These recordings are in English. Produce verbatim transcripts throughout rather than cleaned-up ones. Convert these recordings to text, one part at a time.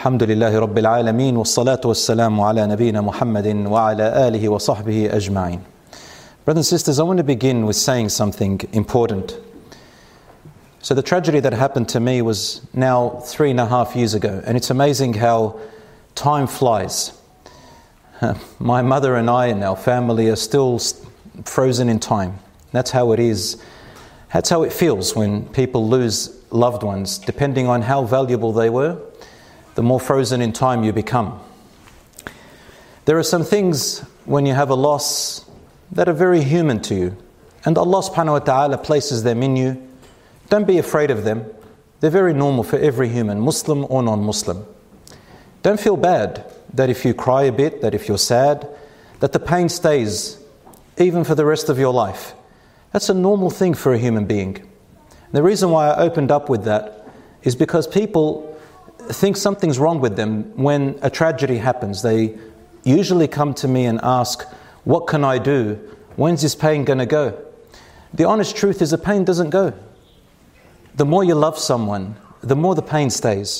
Alhamdulillahi Rabbil Alameen, wassalatu wassalamu ala nabiyyina Muhammadin wa ala alihi wa sahbihi ajma'in. Brothers and sisters, I want to begin with saying something important. So the tragedy that happened to me was now three and a half years ago, and it's amazing how time flies. My mother and I and our family are still frozen in time. That's how it is. That's how it feels when people lose loved ones. Depending on how valuable they were, the more frozen in time you become. There are some things when you have a loss that are very human to you, and Allah subhanahu wa ta'ala places them in you. Don't be afraid of them. They're very normal for every human, Muslim or non-Muslim. Don't feel bad that if you cry a bit, that if you're sad, that the pain stays even for the rest of your life. That's a normal thing for a human being. The reason why I opened up with that is because people think something's wrong with them when a tragedy happens. They usually come to me and ask, what can I do? When's this pain going to go? The honest truth is the pain doesn't go. The more you love someone, the more the pain stays.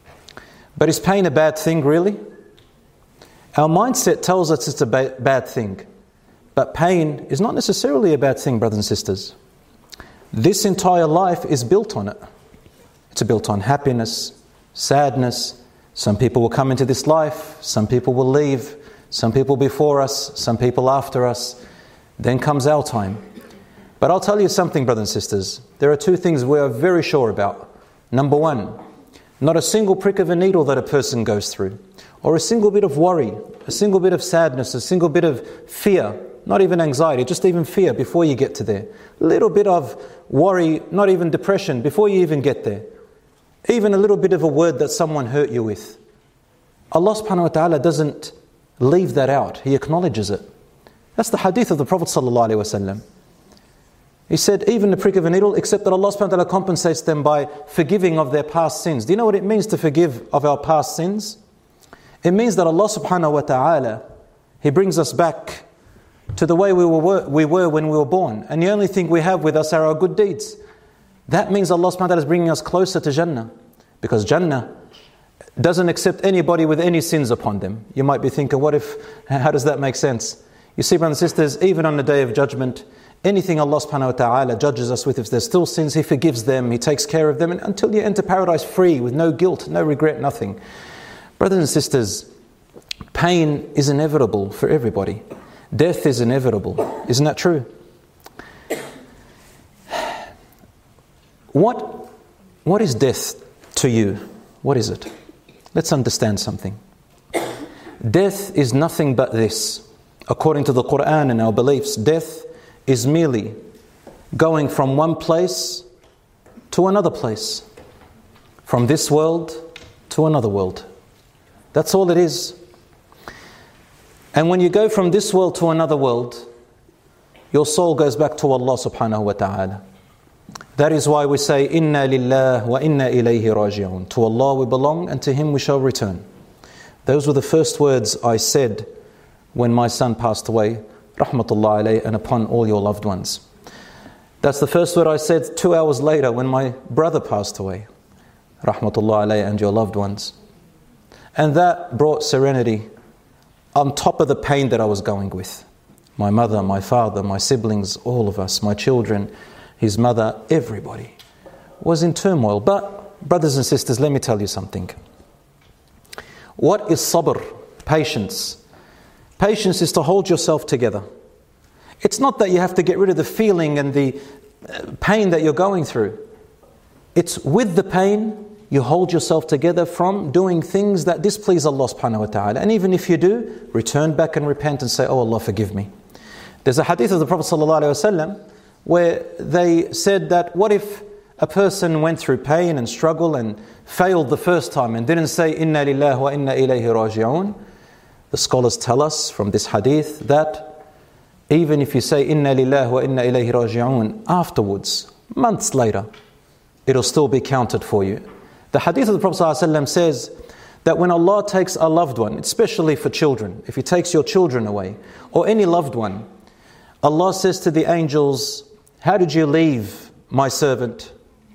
But is pain a bad thing, really? Our mindset tells us it's a ba- bad thing. But pain is not necessarily a bad thing, brothers and sisters. This entire life is built on it. It's built on happiness, sadness. Some people will come into this life, some people will leave, some people before us, some people after us. Then comes our time. But I'll tell you something, brothers and sisters. There are two things we are very sure about. Number one, not a single prick of a needle that a person goes through, or a single bit of worry, a single bit of sadness, a single bit of fear, not even anxiety, just even fear before you get to there. A little bit of worry, not even depression, before you even get there. Even a little bit of a word that someone hurt you with. Allah subhanahu wa ta'ala doesn't leave that out. He acknowledges it. That's the hadith of the Prophet sallallahu alaihi wasallam. He said, even the prick of a needle, except that Allah subhanahu wa ta'ala compensates them by forgiving of their past sins. Do you know what it means to forgive of our past sins? It means that Allah subhanahu wa ta'ala, He brings us back to the way we were, we were when we were born. And the only thing we have with us are our good deeds. That means Allah subhanahu wa ta'ala is bringing us closer to Jannah. Because Jannah doesn't accept anybody with any sins upon them. You might be thinking, what if, how does that make sense? You see, brothers and sisters, even on the Day of Judgment, anything Allah subhanahu wa ta'ala judges us with, if there's still sins, He forgives them, He takes care of them, and until you enter paradise free, with no guilt, no regret, nothing. Brothers and sisters, pain is inevitable for everybody. Death is inevitable. Isn't that true? What, what is death to you? What is it? Let's understand something. Death is nothing but this. According to the Quran and our beliefs, death is merely going from one place to another place. From this world to another world. That's all it is. And when you go from this world to another world, your soul goes back to Allah subhanahu wa ta'ala. That is why we say, Inna lillah wa inna ilayhi raji'un. To Allah we belong and to Him we shall return. Those were the first words I said when my son passed away, rahmatullah alayhi, and upon all your loved ones. That's the first word I said two hours later when my brother passed away, rahmatullah alayhi, and your loved ones. And that brought serenity on top of the pain that I was going with. My mother, my father, my siblings, all of us, my children, his mother, everybody was in turmoil. But, brothers and sisters, let me tell you something. What is sabr? Patience. Patience is to hold yourself together. It's not that you have to get rid of the feeling and the pain that you're going through. It's with the pain, you hold yourself together from doing things that displease Allah subhanahu wa ta'ala. And even if you do, return back and repent and say, oh Allah, forgive me. There's a hadith of the Prophet sallallahu alaihi wasallam where they said that what if a person went through pain and struggle and failed the first time and didn't say Inna lillahi wa inna ilayhi raji'un? The scholars tell us from this hadith that even if you say Inna lillahi wa inna ilayhi raji'un afterwards, months later, it'll still be counted for you. The hadith of the Prophet ﷺ says that when Allah takes a loved one, especially for children, if He takes your children away, or any loved one, Allah says to the angels, how did you leave my servant?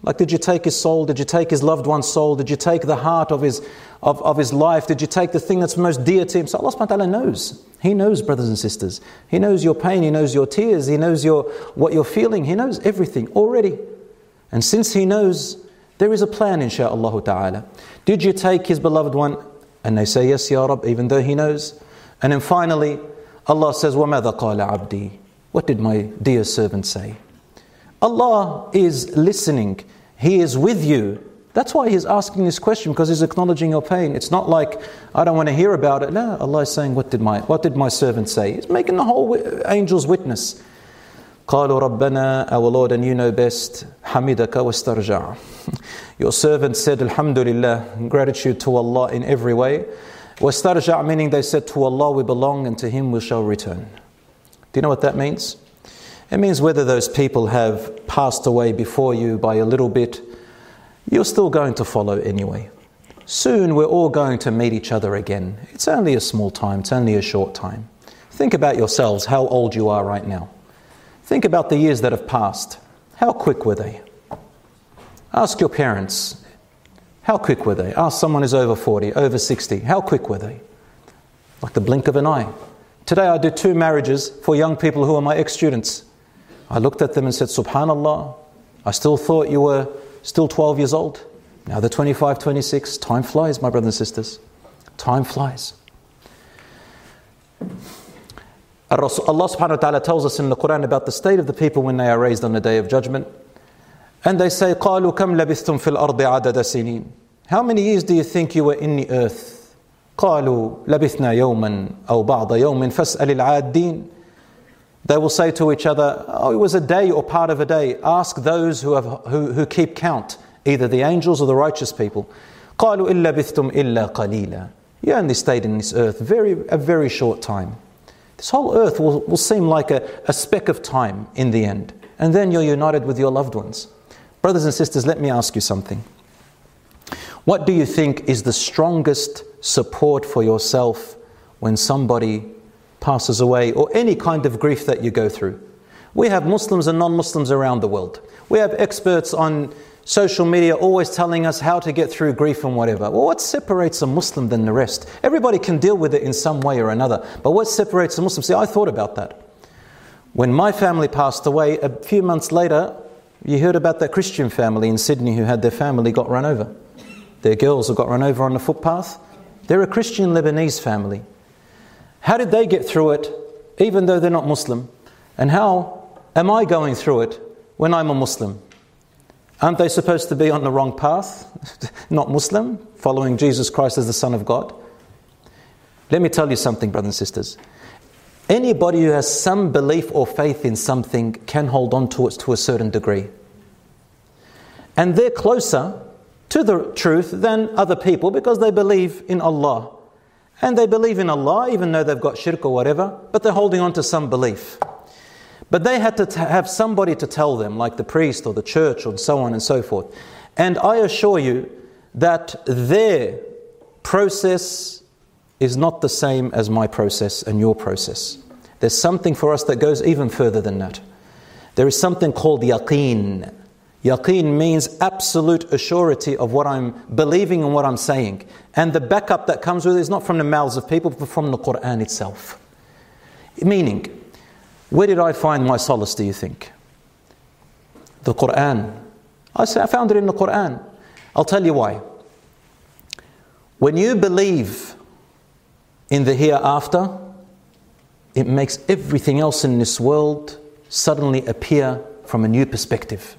Like, did you take his soul? Did you take his loved one's soul? Did you take the heart of his of, of his life? Did you take the thing that's most dear to him? So Allah subhanahu wa ta'ala knows. He knows, brothers and sisters. He knows your pain. He knows your tears. He knows your what you're feeling. He knows everything already. And since He knows, there is a plan, insha'Allah ta'ala. Did you take his beloved one? And they say, yes, Ya Rab, even though He knows. And then finally, Allah says, وَمَاذَا قَالَ عَبْدِي? What did my dear servant say? Allah is listening. He is with you. That's why He's asking this question, because He's acknowledging your pain. It's not like, I don't want to hear about it. No, Allah is saying, what did my what did my servant say? He's making the whole angels witness. قَالُوا رَبَّنَا, our Lord, and you know best, حَمِدَكَ وَاسْتَرْجَعَ. Your servant said, Alhamdulillah, gratitude to Allah in every way. وَاسْتَرْجَعَ, meaning they said, to Allah we belong and to Him we shall return. Do you know what that means? It means whether those people have passed away before you by a little bit, you're still going to follow anyway. Soon we're all going to meet each other again. It's only a small time, it's only a short time. Think about yourselves, how old you are right now. Think about the years that have passed. How quick were they? Ask your parents, how quick were they? Ask someone who's over forty, over sixty, how quick were they? Like the blink of an eye. Today I do two marriages for young people who are my ex-students. I looked at them and said, Subhanallah, I still thought you were still twelve years old. Now they're twenty-five, twenty-six. Time flies, my brothers and sisters. Time flies. Allah subhanahu wa ta'ala tells us in the Quran about the state of the people when they are raised on the Day of Judgment. And they say, قَالُوا كَمْ لَبِثْتُمْ فِي الْأَرْضِ عَدَدَ سِنِينَ. How many years do you think you were in the earth? قَالُوا لَبِثْنَا يَوْمًا أَوْ بَعْضَ يَوْمٍ فَاسْأَلِ الْعَادِّينَ. They will say to each other, oh, it was a day or part of a day. Ask those who have who, who keep count, either the angels or the righteous people. قَالُوا إِلَّا بِثْتُمْ إِلَّا قَلِيلًا. You only stayed in this earth very a very short time. This whole earth will, will seem like a, a speck of time in the end. And then you're united with your loved ones. Brothers and sisters, let me ask you something. What do you think is the strongest support for yourself when somebody passes away, or any kind of grief that you go through? We have Muslims and non-Muslims around the world. We have experts on social media always telling us how to get through grief and whatever. Well, what separates a Muslim than the rest? Everybody can deal with it in some way or another. But what separates a Muslim? See, I thought about that. When my family passed away, a few months later, you heard about that Christian family in Sydney who had their family got run over. Their girls who got run over on the footpath. They're a Christian Lebanese family. How did they get through it, even though they're not Muslim? And how am I going through it when I'm a Muslim? Aren't they supposed to be on the wrong path? Not Muslim, following Jesus Christ as the Son of God? Let me tell you something, brothers and sisters. Anybody who has some belief or faith in something can hold on to it to a certain degree. And they're closer to the truth than other people because they believe in Allah. And they believe in Allah even though they've got shirk or whatever, but they're holding on to some belief. But they had to t- have somebody to tell them, like the priest or the church or so on and so forth. And I assure you that their process is not the same as my process and your process. There's something for us that goes even further than that. There is something called yaqeen. Yaqeen means absolute assurity of what I'm believing and what I'm saying. And the backup that comes with it is not from the mouths of people, but from the Quran itself. Meaning, where did I find my solace, do you think? The Quran. I say I found it in the Quran. I'll tell you why. When you believe in the hereafter, it makes everything else in this world suddenly appear from a new perspective.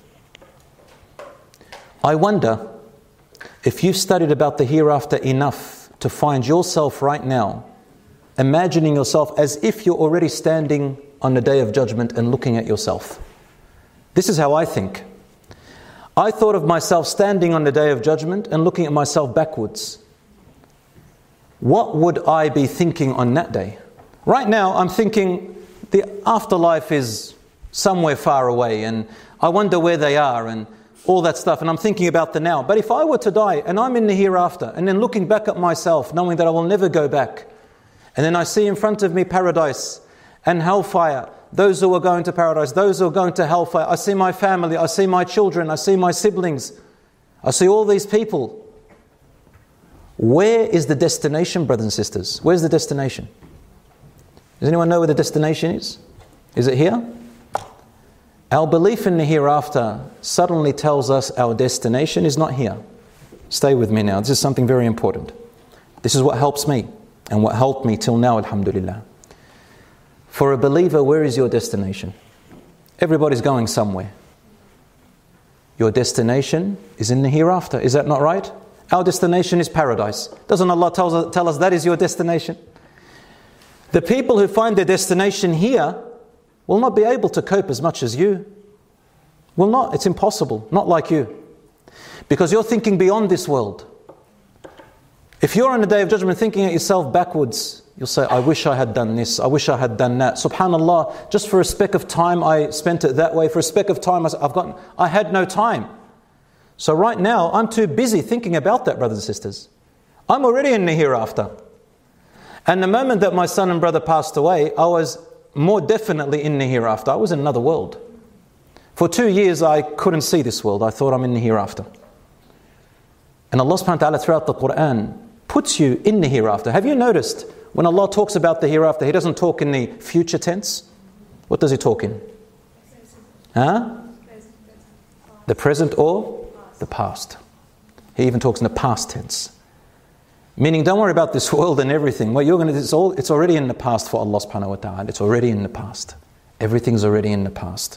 I wonder if you've studied about the hereafter enough to find yourself right now imagining yourself as if you're already standing on the Day of Judgment and looking at yourself. This is how I think. I thought of myself standing on the Day of Judgment and looking at myself backwards. What would I be thinking on that day? Right now I'm thinking the afterlife is somewhere far away and I wonder where they are and all that stuff, and I'm thinking about the now. But if I were to die and I'm in the hereafter and then looking back at myself knowing that I will never go back, and then I see in front of me paradise and hellfire, those who are going to paradise, those who are going to hellfire. I see my family, I see my children, I see my siblings, I see all these people. Where is the destination, brothers and sisters? Where's the destination? Does anyone know where the destination is? Is it here? Our belief in the hereafter suddenly tells us our destination is not here. Stay with me now. This is something very important. This is what helps me and what helped me till now, alhamdulillah. For a believer, where is your destination? Everybody's going somewhere. Your destination is in the hereafter. Is that not right? Our destination is paradise. Doesn't Allah tell us, tell us that is your destination? The people who find their destination here will not be able to cope as much as you. Will not. It's impossible. Not like you. Because you're thinking beyond this world. If you're on the Day of Judgment thinking at yourself backwards, you'll say, I wish I had done this, I wish I had done that. SubhanAllah, just for a speck of time I spent it that way. For a speck of time I've got, I had no time. So right now I'm too busy thinking about that, brothers and sisters. I'm already in the hereafter. And the moment that my son and brother passed away, I was more definitely in the hereafter. I was in another world. For two years I couldn't see this world. I thought I'm in the hereafter. And Allah subhanahu wa ta'ala throughout the Quran puts you in the hereafter. Have you noticed when Allah talks about the hereafter, He doesn't talk in the future tense? What does He talk in? Huh? The present or the past. He even talks in the past tense. Meaning, don't worry about this world and everything. What you're going to, it's all, it's already in the past for Allah subhanahu wa ta'ala. It's already in the past. Everything's already in the past.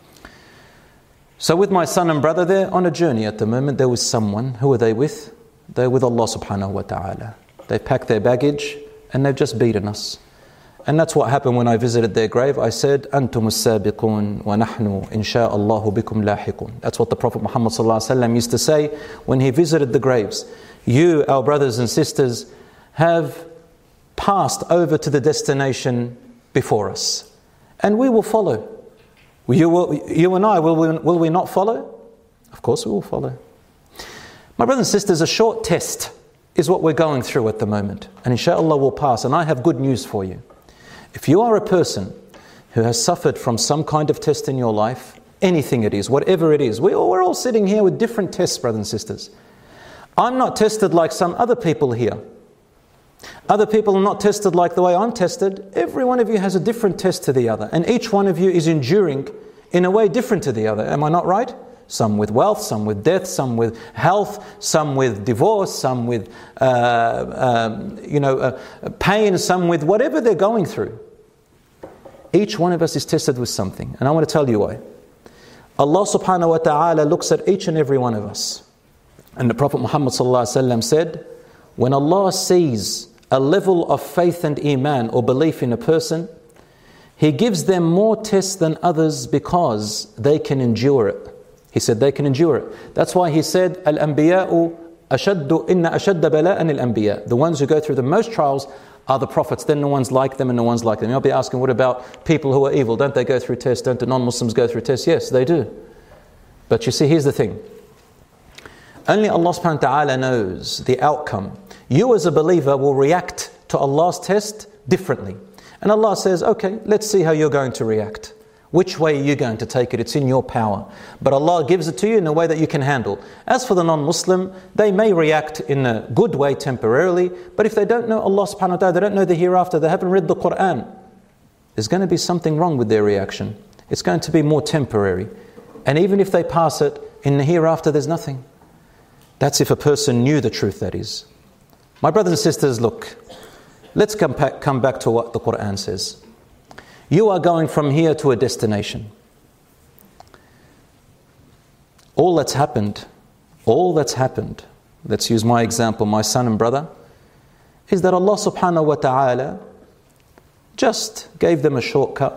So with my son and brother, they're on a journey at the moment. There was someone. Who are they with? They're with Allah subhanahu wa ta'ala. They packed their baggage and they've just beaten us. And that's what happened when I visited their grave. I said, أَنْتُمُ السَّابِقُونَ وَنَحْنُ إِنْ شَاءَ اللَّهُ بِكُمْ لَاحِقُونَ. That's what the Prophet Muhammad sallallahu alaihi wasallam used to say when he visited the graves. You, our brothers and sisters, have passed over to the destination before us. And we will follow. You, will, you and I, will we, will we not follow? Of course we will follow. My brothers and sisters, a short test is what we're going through at the moment. And inshallah we'll pass. And I have good news for you. If you are a person who has suffered from some kind of test in your life, anything it is, whatever it is, we all, we're all sitting here with different tests, brothers and sisters. I'm not tested like some other people here. Other people are not tested like the way I'm tested. Every one of you has a different test to the other. And each one of you is enduring in a way different to the other. Am I not right? Some with wealth, some with death, some with health, some with divorce, some with uh, um, you know uh, pain, some with whatever they're going through. Each one of us is tested with something. And I want to tell you why. Allah subhanahu wa ta'ala looks at each and every one of us. And the Prophet Muhammad sallallahu alaihi wasallam said, when Allah sees a level of faith and iman or belief in a person, He gives them more tests than others because they can endure it. He said they can endure it. That's why He said, Al-Anbiya'u ashaddu inna ashadda bala'an al-anbiya. The ones who go through the most trials are the prophets, then the ones like them and the ones like them. You'll be asking, what about people who are evil? Don't they go through tests? Don't the non-Muslims go through tests? Yes, they do. But you see, here's the thing. Only Allah subhanahu wa ta'ala knows the outcome. You as a believer will react to Allah's test differently. And Allah says, okay, let's see how you're going to react. Which way are you going to take it? It's in your power. But Allah gives it to you in a way that you can handle. As for the non-Muslim, they may react in a good way temporarily, but if they don't know Allah subhanahu wa ta'ala, they don't know the hereafter, they haven't read the Quran, there's going to be something wrong with their reaction. It's going to be more temporary. And even if they pass it, in the hereafter there's nothing. That's if a person knew the truth, that is. My brothers and sisters, look, let's come back, come back to what the Quran says. You are going from here to a destination. All that's happened, all that's happened, let's use my example, my son and brother, is that Allah subhanahu wa ta'ala just gave them a shortcut.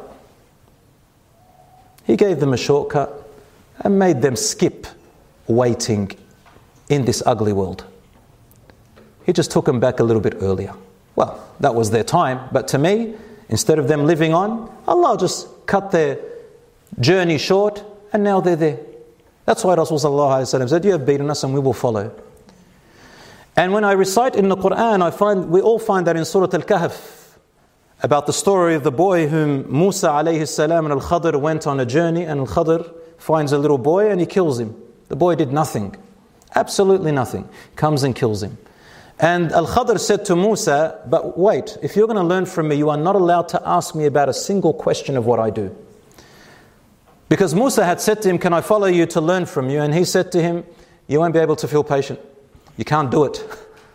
He gave them a shortcut and made them skip waiting in this ugly world. He just took them back a little bit earlier. Well, that was their time, but to me, instead of them living on, Allah just cut their journey short and now they're there. That's why Rasul sallallahu alaihi wasallam said, you have beaten us and we will follow. And when I recite in the Quran, I find we all find that in Surah Al-Kahf. about the story of the boy whom Musa alayhi salam and Al-Khadr went on a journey, and Al-Khadr finds a little boy and he kills him. The boy did nothing, absolutely nothing, comes and kills him. And Al-Khadr said to Musa, but wait, if you're going to learn from me, you are not allowed to ask me about a single question of what I do. Because Musa had said to him, can I follow you to learn from you? And he said to him, you won't be able to feel patient. You can't do it.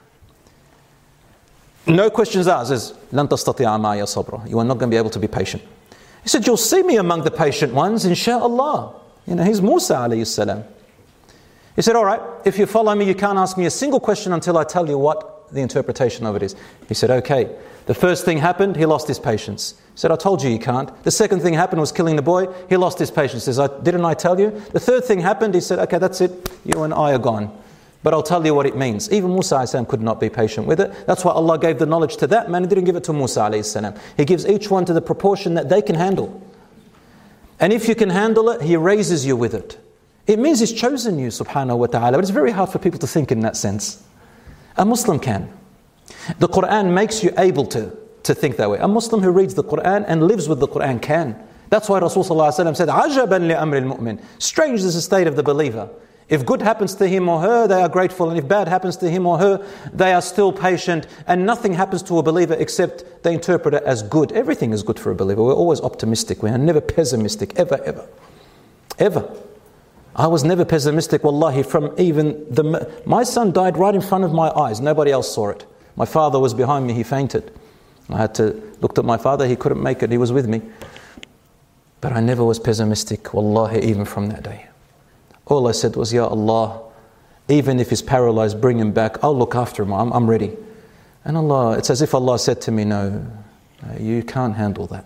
No questions asked. Says, لَن تَسْتَطِيعَ مَعِيَ صَبْرًا. You are not going to be able to be patient. He said, you'll see me among the patient ones, inshaAllah. You know, he's Musa alayhi salam. He said, all right, if you follow me, you can't ask me a single question until I tell you what the interpretation of it is. He said, okay. The first thing happened, he lost his patience. He said, I told you you can't. The second thing happened was killing the boy. He lost his patience. He says, didn't I tell you? The third thing happened, he said, okay, that's it. You and I are gone. But I'll tell you what it means. Even Musa alayhi salam could not be patient with it. That's why Allah gave the knowledge to that man. He didn't give it to Musa alayhi salam. He gives each one to the proportion that they can handle. And if you can handle it, He raises you with it. It means He's chosen you, subhanahu wa ta'ala. But it's very hard for people to think in that sense. A Muslim can. The Quran makes you able to, to think that way. A Muslim who reads the Quran and lives with the Quran can. That's why Rasul sallallahu alayhi wa sallam said, عَجَبًا لِأَمْرِ الْمُؤْمِنِ. Strange is the state of the believer. If good happens to him or her, they are grateful. And if bad happens to him or her, they are still patient. And nothing happens to a believer except they interpret it as good. Everything is good for a believer. We're always optimistic. We are never pessimistic. Ever, ever. Ever. I was never pessimistic, wallahi, from even the... My son died right in front of my eyes. Nobody else saw it. My father was behind me. He fainted. I had to look at my father. He couldn't make it. He was with me. But I never was pessimistic, wallahi, even from that day. All I said was, Ya Allah, even if he's paralyzed, bring him back. I'll look after him. I'm, I'm ready. And Allah, it's as if Allah said to me, no, you can't handle that.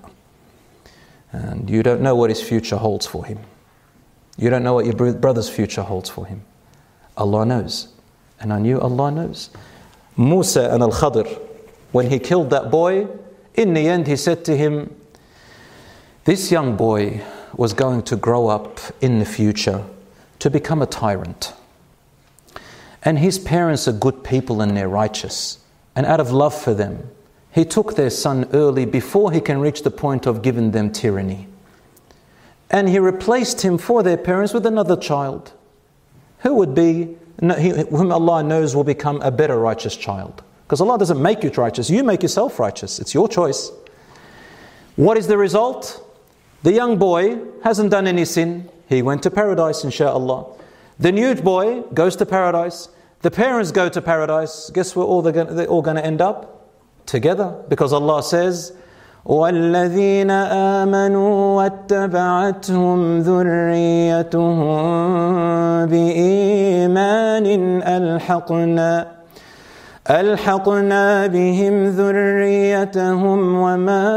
And you don't know what his future holds for him. You don't know what your brother's future holds for him. Allah knows. And I knew Allah knows. Musa and Al-Khadr, when he killed that boy, in the end he said to him, this young boy was going to grow up in the future to become a tyrant. And his parents are good people and they're righteous. And out of love for them, he took their son early before he can reach the point of giving them tyranny. And he replaced him for their parents with another child who would be, whom Allah knows will become a better righteous child. Because Allah doesn't make you righteous, you make yourself righteous. It's your choice. What is the result? The young boy hasn't done any sin. He went to paradise, insha'Allah. The new boy goes to paradise. The parents go to paradise. Guess where all they're, they're all going to end up? Together. Because Allah says, وَالَّذِينَ آمَنُوا وَاتَّبَعَتْهُمْ ذُرِّيَّتُهُمْ بِإِيمَانٍ أَلْحَقْنَا أَلْحَقْنَا بِهِمْ ذُرِّيَّتَهُمْ وَمَا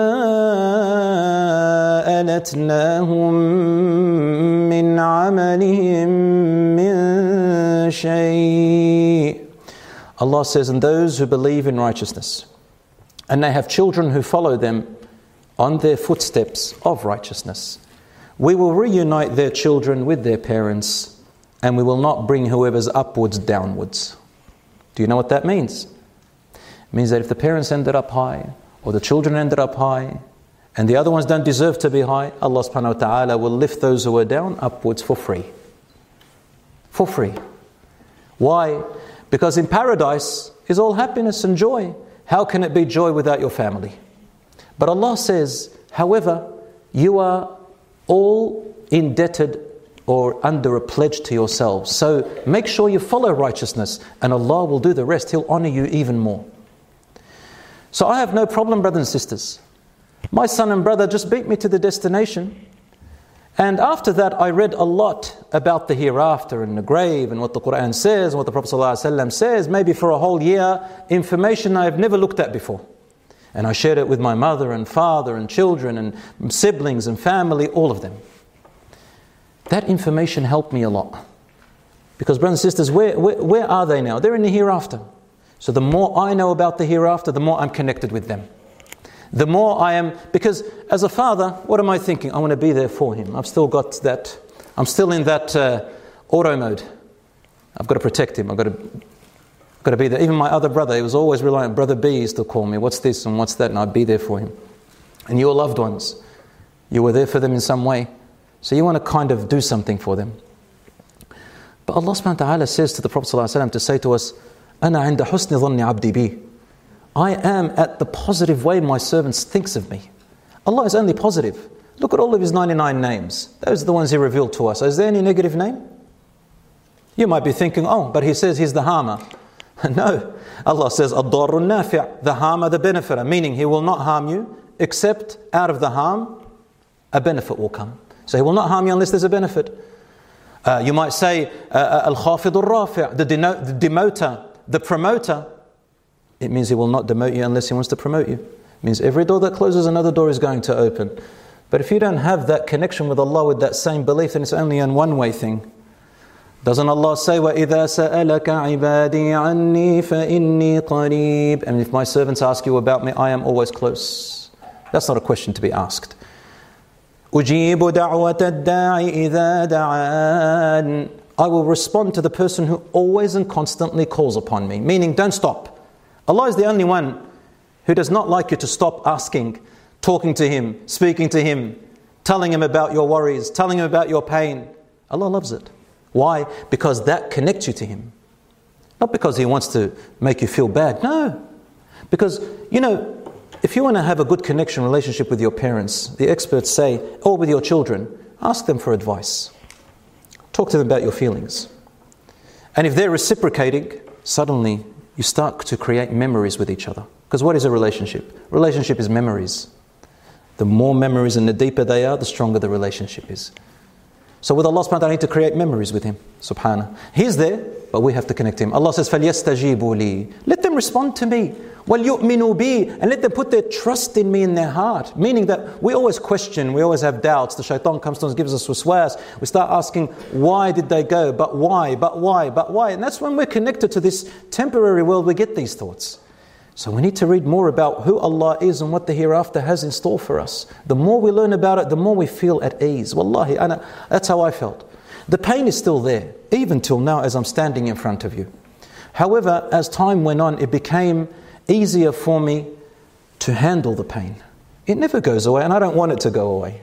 أَلَتْنَاهُمْ مِنْ عَمَلِهِمْ مِنْ شَيْءٍ. Allah says, and those who believe in righteousness, and they have children who follow them on their footsteps of righteousness, we will reunite their children with their parents, and we will not bring whoever's upwards downwards. Do you know what that means? It means that if the parents ended up high, or the children ended up high, and the other ones don't deserve to be high, Allah subhanahu wa ta'ala will lift those who are down upwards for free. For free. Why? Because in paradise is all happiness and joy. How can it be joy without your family? But Allah says, however, you are all indebted or under a pledge to yourselves. So make sure you follow righteousness and Allah will do the rest. He'll honor you even more. So I have no problem, brothers and sisters. My son and brother just beat me to the destination. And after that, I read a lot about the hereafter and the grave and what the Quran says and what the Prophet ﷺ says, maybe for a whole year, information I've never looked at before. And I shared it with my mother and father and children and siblings and family, all of them. That information helped me a lot. Because brothers and sisters, where, where, where are they now? They're in the hereafter. So the more I know about the hereafter, the more I'm connected with them. The more I am, because as a father, what am I thinking? I want to be there for him. I've still got that, I'm still in that uh, auto mode. I've got to protect him. I've got to, got to be there. Even my other brother, he was always relying on Brother B used to call me. What's this and what's that? And I'd be there for him. and your loved ones, you were there for them in some way. So you want to kind of do something for them. But Allah subhanahu wa ta'ala says to the Prophet ﷺ to say to us, أَنَا عِنْدَ حُسْنِ ظَنِّ عَبْدِي بِي. I am at the positive way my servant thinks of me. Allah is only positive. Look at all of His ninety-nine names. Those are the ones He revealed to us. Is there any negative name? You might be thinking, oh, but He says He's the harmer. No. Allah says, الضَّارُ النَّافِعُ, the harmer, the benefiter. Meaning He will not harm you, except out of the harm, a benefit will come. So He will not harm you unless there's a benefit. Uh, you might say, uh, al-khafid al-rafi', the, deno- the demoter, the promoter. It means He will not demote you unless He wants to promote you. It means every door that closes, another door is going to open. But if you don't have that connection with Allah with that same belief, then it's only a one-way thing. Doesn't Allah say, وَإِذَا سَأَلَكَ عِبَادِي عَنِّي فَإِنِّي قَرِيبٌ? And if my servants ask you about me, I am always close. That's not a question to be asked. أُجِيبُ دَعْوَةَ الدَّاعِ إِذَا دَعَانِ. I will respond to the person who always and constantly calls upon me. Meaning, don't stop. Allah is the only one who does not like you to stop asking, talking to Him, speaking to Him, telling Him about your worries, telling Him about your pain. Allah loves it. Why? Because that connects you to Him. Not because He wants to make you feel bad. No. Because, you know, if you want to have a good connection, relationship with your parents, the experts say, or with your children, ask them for advice. Talk to them about your feelings. And if they're reciprocating, suddenly you start to create memories with each other. Because what is a relationship? Relationship is memories. The more memories and the deeper they are, the stronger the relationship is. So with Allah subhanahu wa ta'ala, I need to create memories with Him, subhanahu. He's there, but we have to connect to Him. Allah says, فَلْيَسْتَجِيبُوا لِي. Let them respond to me. وَلْيُؤْمِنُوا بِي. And let them put their trust in me in their heart. Meaning that we always question, we always have doubts. The shaitan comes to us and gives us waswas. We start asking, why did they go? But why? But why? But why? And that's when we're connected to this temporary world, we get these thoughts. So we need to read more about who Allah is and what the hereafter has in store for us. The more we learn about it, the more we feel at ease. Wallahi, ana, that's how I felt. The pain is still there, even till now as I'm standing in front of you. However, as time went on, it became easier for me to handle the pain. It never goes away, and I don't want it to go away.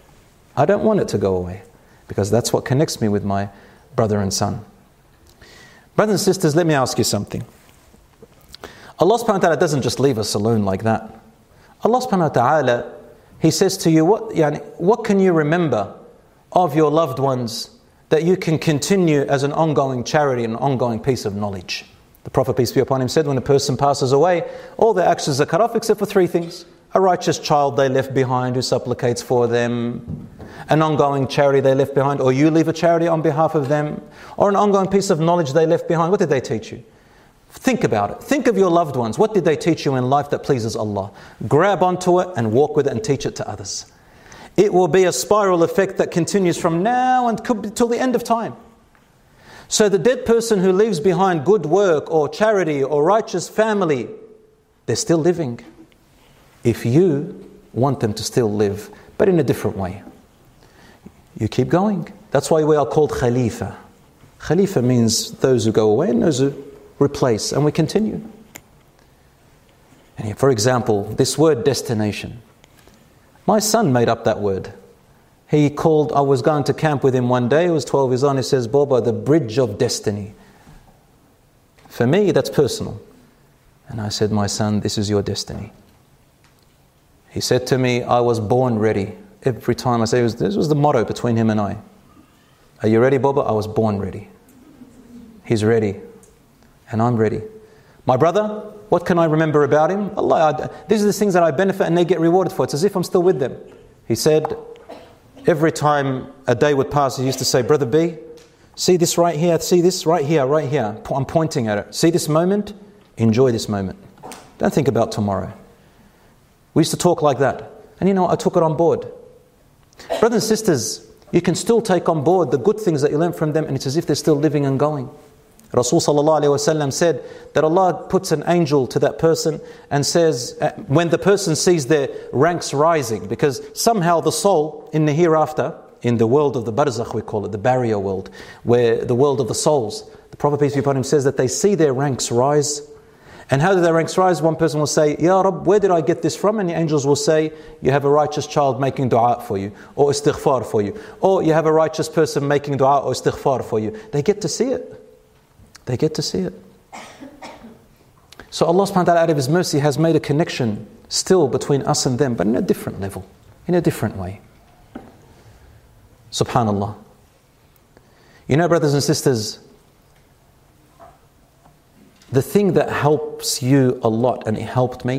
I don't want it to go away, because that's what connects me with my brother and son. Brothers and sisters, let me ask you something. Allah subhanahu wa ta'ala doesn't just leave us alone like that. Allah subhanahu wa ta'ala, He says to you, what, yani, what can you remember of your loved ones that you can continue as an ongoing charity and an ongoing piece of knowledge? The Prophet, peace be upon him, said when a person passes away, all their actions are cut off except for three things. A righteous child they left behind who supplicates for them, an ongoing charity they left behind, or you leave a charity on behalf of them, or an ongoing piece of knowledge they left behind. What did they teach you? Think about it. Think of your loved ones. What did they teach you in life that pleases Allah? Grab onto it and walk with it and teach it to others. It will be a spiral effect that continues from now and could be till the end of time. So the dead person who leaves behind good work or charity or righteous family, they're still living. If you want them to still live, but in a different way, you keep going. That's why we are called Khalifa. Khalifa means those who go away and those who replace, and we continue. And for example, this word destination. My son made up that word. He called, I was going to camp with him one day, he was twelve years old, he says, Boba, the bridge of destiny. For me, that's personal. And I said, my son, this is your destiny. He said to me, I was born ready. Every time I say, was, this was the motto between him and I. Are you ready, Boba? I was born ready. He's ready. And I'm ready. My brother, what can I remember about him? Allah, I, these are the things that I benefit and they get rewarded for. It's as if I'm still with them. He said, every time a day would pass, he used to say, Brother B, see this right here, see this right here, right here. I'm pointing at it. See this moment? Enjoy this moment. Don't think about tomorrow. We used to talk like that. And you know, I took it on board. Brothers and sisters, you can still take on board the good things that you learn from them, and it's as if they're still living and going. Rasul sallallahu alayhi wa sallam said that Allah puts an angel to that person and says, uh, when the person sees their ranks rising, because somehow the soul in the hereafter, in the world of the barzakh we call it, the barrier world, where the world of the souls, the Prophet peace be upon him says that they see their ranks rise, And how do their ranks rise? One person will say, Ya Rabb, where did I get this from? And the angels will say, you have a righteous child making dua for you, or istighfar for you, or you have a righteous person making dua or istighfar for you. They get to see it. They get to see it. So Allah subhanahu wa ta'ala, out of His mercy, has made a connection still between us and them, but in a different level, in a different way. Subhanallah. You know, brothers and sisters, the thing that helps you a lot, and it helped me,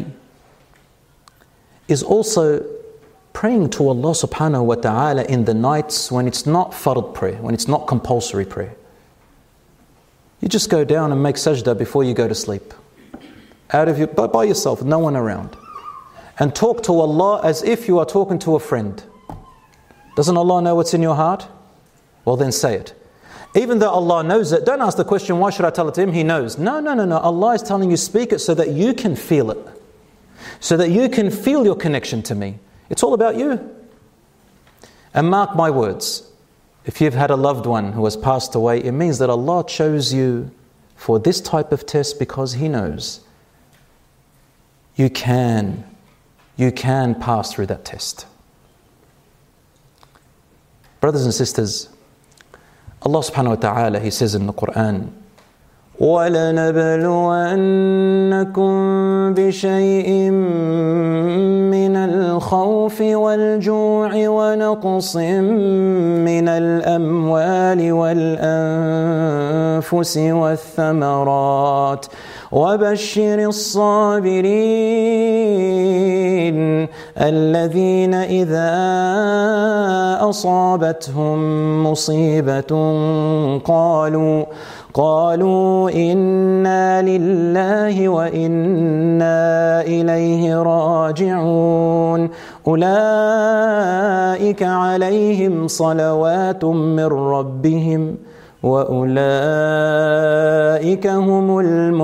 is also praying to Allah subhanahu wa ta'ala in the nights when it's not fard prayer, when it's not compulsory prayer. You just go down and make sajda before you go to sleep. Out of your, by yourself, no one around. And talk to Allah as if you are talking to a friend. Doesn't Allah know what's in your heart? Well, then say it. Even though Allah knows it, don't ask the question, why should I tell it to Him? He knows. No, no, no, no. Allah is telling you, speak it so that you can feel it. So that you can feel your connection to me. It's all about you. And mark my words, if you've had a loved one who has passed away, it means that Allah chose you for this type of test because He knows you can, you can pass through that test. Brothers and sisters, Allah subhanahu wa ta'ala, He says in the Quran, وَلَنَبْلُوَنَّكُمْ بِشَيْءٍ مِّنَ الْخَوْفِ وَالْجُوعِ وَنَقْصٍ مِّنَ الْأَمْوَالِ وَالْأَنفُسِ وَالثَّمَرَاتِ وَبَشِّرِ الصَّابِرِينَ الَّذِينَ إِذَا أَصَابَتْهُم مُّصِيبَةٌ قَالُوا قالوا إنا لله وإنا إليه راجعون أولئك عليهم صلوات من ربهم وأولئك هم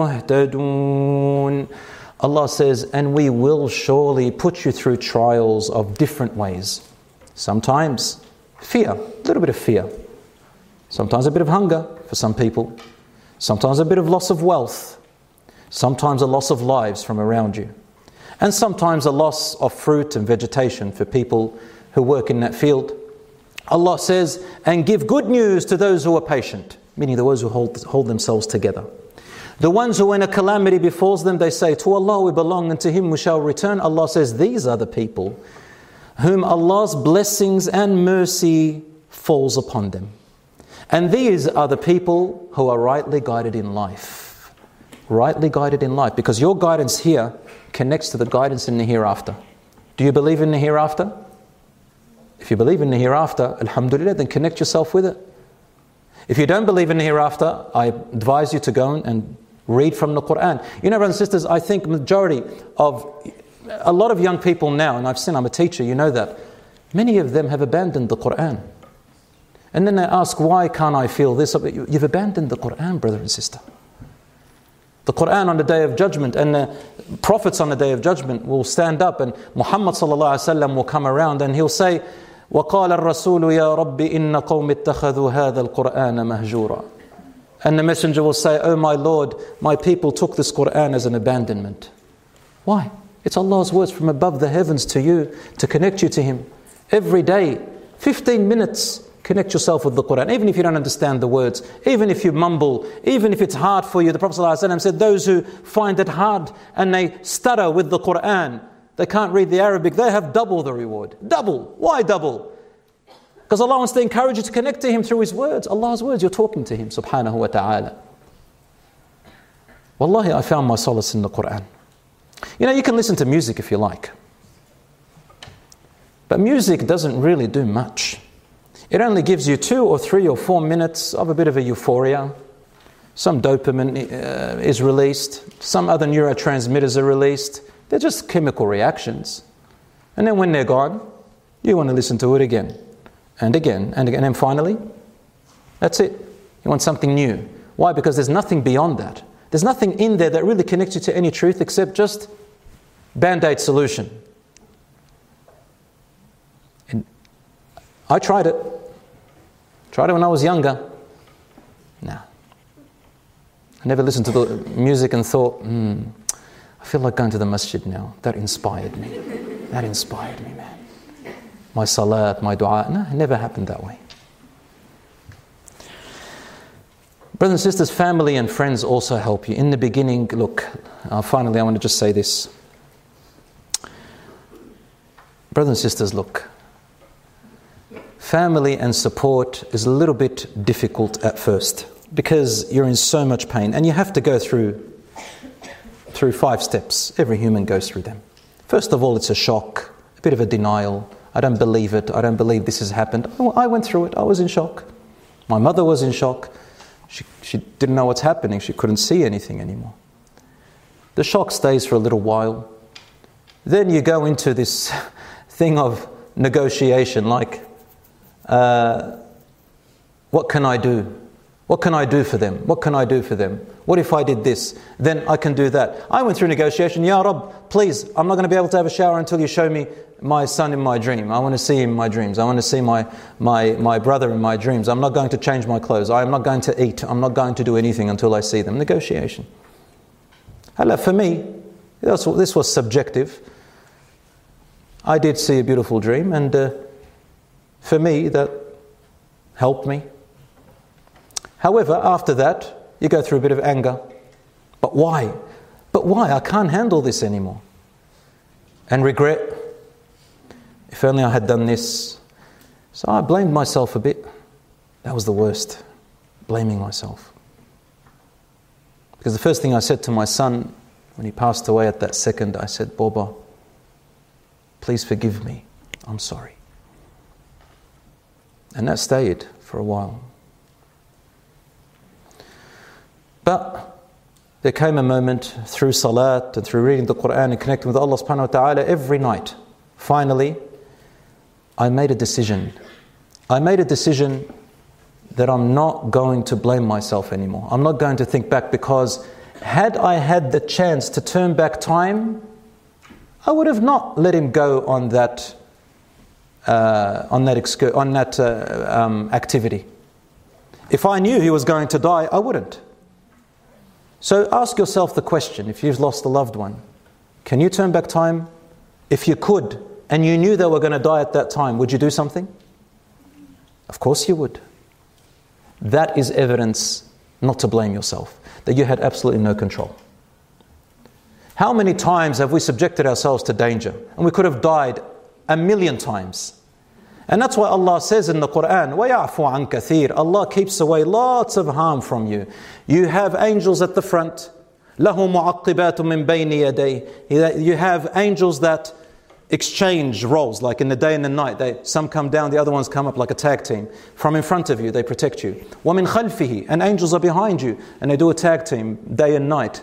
المهتدون. Allah says, and we will surely put you through trials of different ways. Sometimes fear, a little bit of fear. Sometimes a bit of hunger for some people. Sometimes a bit of loss of wealth. Sometimes a loss of lives from around you. And sometimes a loss of fruit and vegetation for people who work in that field. Allah says, and give good news to those who are patient, meaning those who hold, hold themselves together. The ones who when a calamity befalls them, they say, to Allah we belong and to Him we shall return. Allah says, these are the people whom Allah's blessings and mercy falls upon them. And these are the people who are rightly guided in life. Rightly guided in life. Because your guidance here connects to the guidance in the hereafter. Do you believe in the hereafter? If you believe in the hereafter, alhamdulillah, then connect yourself with it. If you don't believe in the hereafter, I advise you to go and read from the Quran. You know, brothers and sisters, I think majority of, a lot of young people now, and I've seen, I'm a teacher, you know that, many of them have abandoned the Quran. And then they ask, why can't I feel this? You've abandoned the Quran, brother and sister. The Quran on the Day of Judgment and the prophets on the Day of Judgment will stand up and Muhammad sallallahu alaihi wasallam will come around and he'll say, وَقَالَ الرَّسُولُ يَا رَبِّ إِنَّ قَوْمِ اتَّخَذُوا هَذَا الْقُرْآنَ مَهْجُورًا. And the messenger will say, oh my Lord, my people took this Quran as an abandonment. Why? It's Allah's words from above the heavens to you, to connect you to Him. Every day, fifteen minutes, connect yourself with the Quran. Even if you don't understand the words, even if you mumble, even if it's hard for you. The Prophet ﷺ said, those who find it hard and they stutter with the Quran, they can't read the Arabic, they have double the reward. Double. Why double? Because Allah wants to encourage you to connect to Him through His words. Allah's words, you're talking to Him, subhanahu wa ta'ala. Wallahi, I found my solace in the Quran. You know, you can listen to music if you like. But music doesn't really do much. It only gives you two or three or four minutes of a bit of a euphoria. Some dopamine uh, is released. Some other neurotransmitters are released. They're just chemical reactions. And then when they're gone, you want to listen to it again. And again, and again. And finally, that's it. You want something new. Why? Because there's nothing beyond that. There's nothing in there that really connects you to any truth except just Band-Aid solution. And I tried it. Tried it when I was younger. No. I never listened to the music and thought, hmm, I feel like going to the masjid now. That inspired me. That inspired me, man. My salat, my dua. No, it never happened that way. Brothers and sisters, family and friends also help you. In the beginning, look, uh, finally I want to just say this. Brothers and sisters, look. Family and support is a little bit difficult at first because you're in so much pain and you have to go through through five steps. Every human goes through them. First of all, it's a shock, a bit of a denial. I don't believe it. I don't believe this has happened. I went through it. I was in shock. My mother was in shock. She, she didn't know what's happening. She couldn't see anything anymore. The shock stays for a little while. Then you go into this thing of negotiation, like, uh, what can I do? What can I do for them? What can I do for them? What if I did this? Then I can do that. I went through negotiation. Ya Rabb, please, I'm not going to be able to have a shower until you show me my son in my dream. I want to see him in my dreams. I want to see my, my, my brother in my dreams. I'm not going to change my clothes. I'm not going to eat. I'm not going to do anything until I see them. Negotiation. Hala, for me, this was subjective. I did see a beautiful dream, and uh, for me, that helped me. However, after that, you go through a bit of anger. But why? But why? I can't handle this anymore. And regret. If only I had done this. So I blamed myself a bit. That was the worst. Blaming myself. Because the first thing I said to my son when he passed away at that second, I said, Baba, please forgive me. I'm sorry. And that stayed for a while. But there came a moment through salat and through reading the Quran and connecting with Allah subhanahu wa ta'ala every night. Finally, I made a decision. I made a decision that I'm not going to blame myself anymore. I'm not going to think back, because had I had the chance to turn back time, I would have not let him go on that uh, on that excur- on that uh, um, activity. If I knew he was going to die, I wouldn't. So ask yourself the question, if you've lost a loved one, can you turn back time? If you could, and you knew they were going to die at that time, would you do something? Of course you would. That is evidence not to blame yourself, that you had absolutely no control. How many times have we subjected ourselves to danger? And we could have died a million times. And that's why Allah says in the Quran, وَيَعْفُ عَنْ كَثِيرٍ. Allah keeps away lots of harm from you. You have angels at the front. لَهُ مُعَقِّبَاتٌ مِّن بَيْنِ يَدَيْهِ. You have angels that exchange roles, like in the day and the night. They, some come down, the other ones come up, like a tag team. From in front of you, they protect you. وَمِنْ خَلْفِهِ. And angels are behind you, and they do a tag team day and night.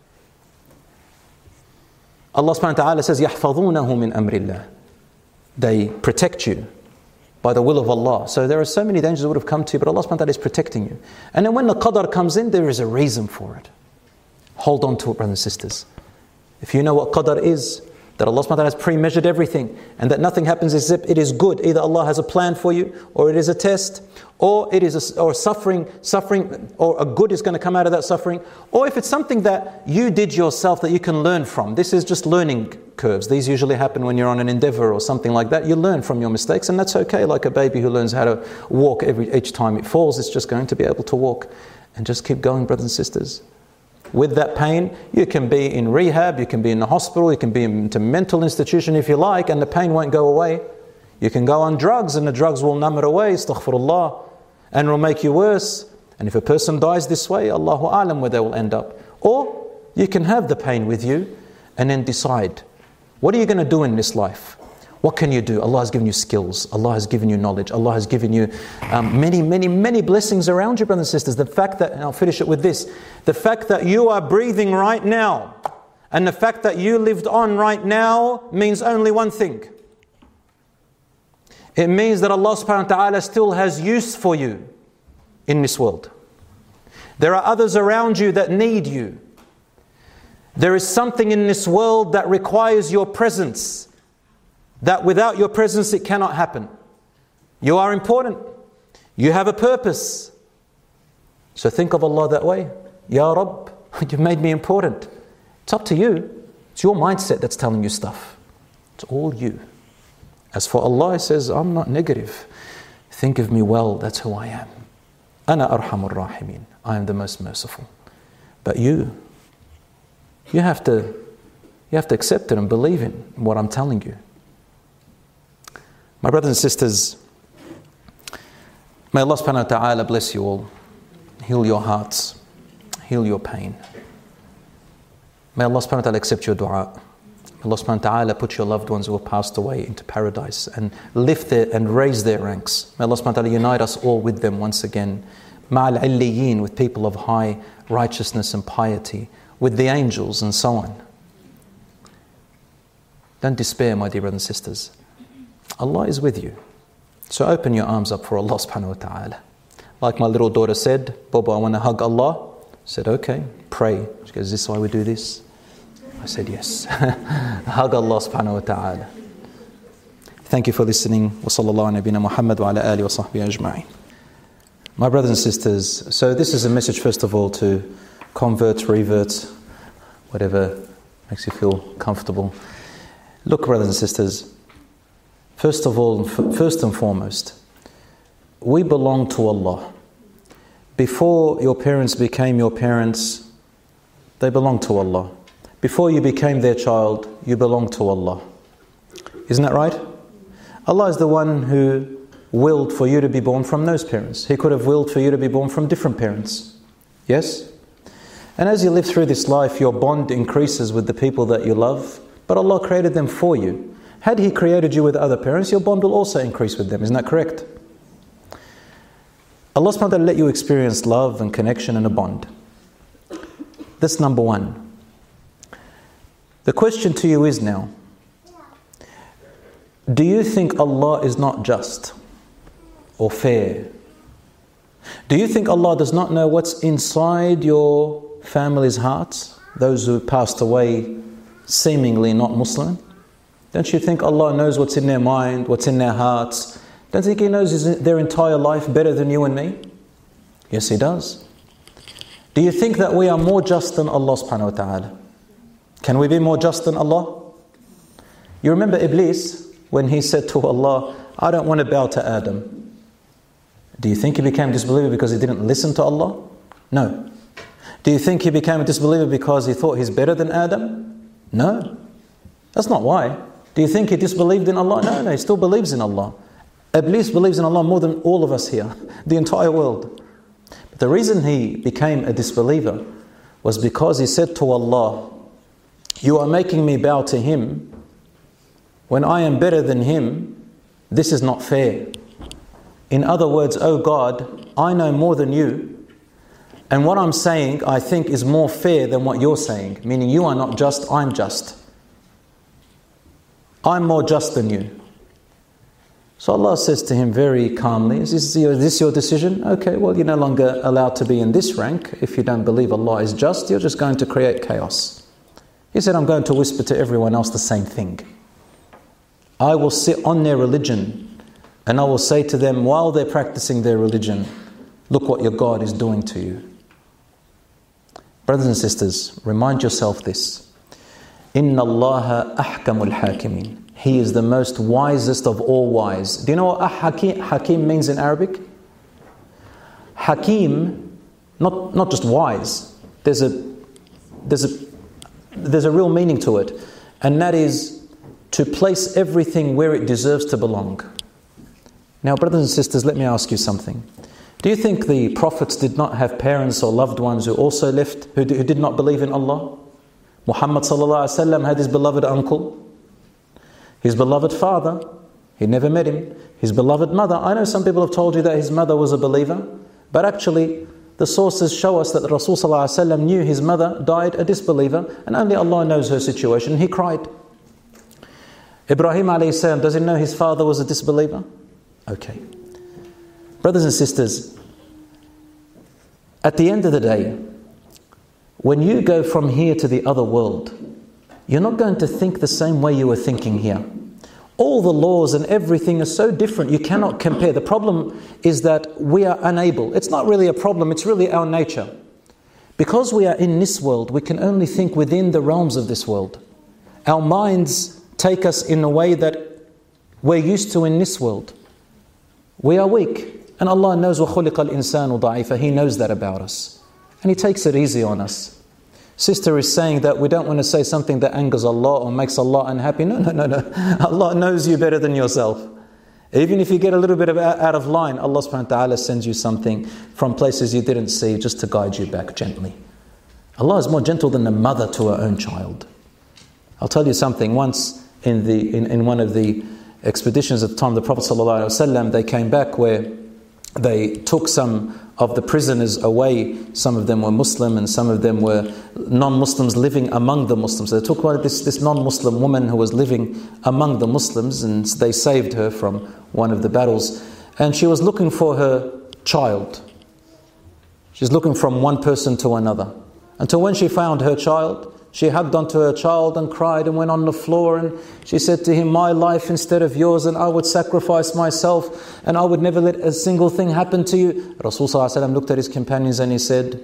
Allah subhanahu wa ta'ala says, يَحْفَظُونَهُ مِنْ أَمْرِ اللَّهِ. They protect you by the will of Allah. So there are so many dangers that would have come to you, but Allah subhanahu wa ta'ala is protecting you. And then when the qadar comes in, there is a reason for it. Hold on to it, brothers and sisters. If you know what qadar is, that Allah subhanahu wa ta'ala has pre-measured everything, and that nothing happens except it is good. Either Allah has a plan for you, or it is a test, or it is a, or suffering, suffering, or a good is going to come out of that suffering, or if it's something that you did yourself that you can learn from. This is just learning curves. These usually happen when you're on an endeavor or something like that. You learn from your mistakes, and that's okay. Like a baby who learns how to walk every each time it falls, it's just going to be able to walk. And just keep going, brothers and sisters. With that pain, you can be in rehab, you can be in the hospital, you can be in a mental institution if you like, and the pain won't go away. You can go on drugs, and the drugs will numb it away, astaghfirullah, and will make you worse. And if a person dies this way, Allahu a'lam where they will end up. Or you can have the pain with you and then decide, what are you going to do in this life? What can you do? Allah has given you skills. Allah has given you knowledge. Allah has given you um, many, many, many blessings around you, brothers and sisters. The fact that, and I'll finish it with this, the fact that you are breathing right now, and the fact that you lived on right now means only one thing. It means that Allah subhanahu wa ta'ala still has use for you in this world. There are others around you that need you. There is something in this world that requires your presence, that without your presence it cannot happen. You are important. You have a purpose. So think of Allah that way. Ya Rabb, you've made me important. It's up to you. It's your mindset that's telling you stuff. It's all you. As for Allah, He says, I'm not negative. Think of me well, that's who I am. Ana arhamur rahimin. I am the most merciful. But you, you have to, you have to accept it and believe in what I'm telling you. My brothers and sisters, may Allah subhanahu wa ta'ala bless you all, heal your hearts, heal your pain. May Allah subhanahu wa ta'ala accept your dua. May Allah subhanahu wa ta'ala put your loved ones who have passed away into paradise and lift their and raise their ranks. May Allah subhanahu wa ta'ala unite us all with them once again. Ma'al illiyin, with people of high righteousness and piety, with the angels and so on. Don't despair, my dear brothers and sisters. Allah is with you. So open your arms up for Allah subhanahu wa ta'ala. Like my little daughter said, Baba, I want to hug Allah. I said, okay, pray. She goes, is this why we do this? I said, yes. Hug Allah subhanahu wa ta'ala. Thank you for listening. Wa sallallahu ala nabina Muhammad wa ala alihi wa sahbihi ajma'in. My brothers and sisters, so this is a message first of all to converts, reverts, whatever makes you feel comfortable. Look, brothers and sisters, first of all, first and foremost, we belong to Allah. Before your parents became your parents, they belonged to Allah. Before you became their child, you belonged to Allah. Isn't that right? Allah is the one who willed for you to be born from those parents. He could have willed for you to be born from different parents. Yes? And as you live through this life, your bond increases with the people that you love, but Allah created them for you. Had He created you with other parents, your bond will also increase with them. Isn't that correct? Allah subhanahu wa ta'ala let you experience love and connection and a bond. That's number one. The question to you is now, do you think Allah is not just or fair? Do you think Allah does not know what's inside your family's hearts? Those who passed away seemingly not Muslim? Don't you think Allah knows what's in their mind, what's in their hearts? Don't you think He knows their entire life better than you and me? Yes, He does. Do you think that we are more just than Allah subhanahu wa ta'ala? Can we be more just than Allah? You remember Iblis when he said to Allah, I don't want to bow to Adam. Do you think he became a disbeliever because he didn't listen to Allah? No. Do you think he became a disbeliever because he thought he's better than Adam? No. That's not why. Do you think he disbelieved in Allah? No, no, he still believes in Allah. Iblis believes in Allah more than all of us here, the entire world. But the reason he became a disbeliever was because he said to Allah, you are making me bow to Him when I am better than Him. This is not fair. In other words, oh God, I know more than you, and what I'm saying I think is more fair than what you're saying, meaning you are not just, I'm just. I'm more just than you. So Allah says to him very calmly, is this, your, is this your decision? Okay, well, you're no longer allowed to be in this rank. If you don't believe Allah is just, you're just going to create chaos. He said, I'm going to whisper to everyone else the same thing. I will sit on their religion and I will say to them while they're practicing their religion, look what your God is doing to you. Brothers and sisters, remind yourself this. Inna Allaha ahkamul hakimin. He is the most wisest of all wise. Do you know what hakim, hakim means in Arabic? Hakim, not, not just wise. There's a, there's a, there's a real meaning to it. And that is to place everything where it deserves to belong. Now, brothers and sisters, let me ask you something. Do you think the prophets did not have parents or loved ones who also left, who, who did not believe in Allah? Muhammad sallallahu alaihi wasallam had his beloved uncle, his beloved father. He never met him. His beloved mother. I know some people have told you that his mother was a believer, but actually the sources show us that the Rasul sallallahu alaihi wasallam knew his mother died a disbeliever, and only Allah knows her situation. He cried. Ibrahim alayhi salam, does he know his father was a disbeliever? Okay. Brothers and sisters, at the end of the day, when you go from here to the other world, you're not going to think the same way you were thinking here. All the laws and everything are so different, you cannot compare. The problem is that we are unable. It's not really a problem, it's really our nature. Because we are in this world, we can only think within the realms of this world. Our minds take us in a way that we're used to in this world. We are weak. And Allah knows وَخُلِقَ الْإِنسَانُ ضَعِيفًا. He knows that about us. And He takes it easy on us. Sister is saying that we don't want to say something that angers Allah or makes Allah unhappy. No, no, no, no. Allah knows you better than yourself. Even if you get a little bit of out of line, Allah subhanahu wa ta'ala sends you something from places you didn't see just to guide you back gently. Allah is more gentle than a mother to her own child. I'll tell you something. Once in the in, in one of the expeditions at the time of the Prophet ﷺ, they came back where they took some of the prisoners away. Some of them were Muslim and some of them were non-Muslims living among the Muslims. So they took one, this, this non-Muslim woman who was living among the Muslims, and they saved her from one of the battles. And she was looking for her child. She's looking from one person to another. Until when she found her child, she hugged onto her child and cried and went on the floor, and she said to him, my life instead of yours, and I would sacrifice myself and I would never let a single thing happen to you. Rasul sallallahu alaihi wasallam looked at his companions and he said,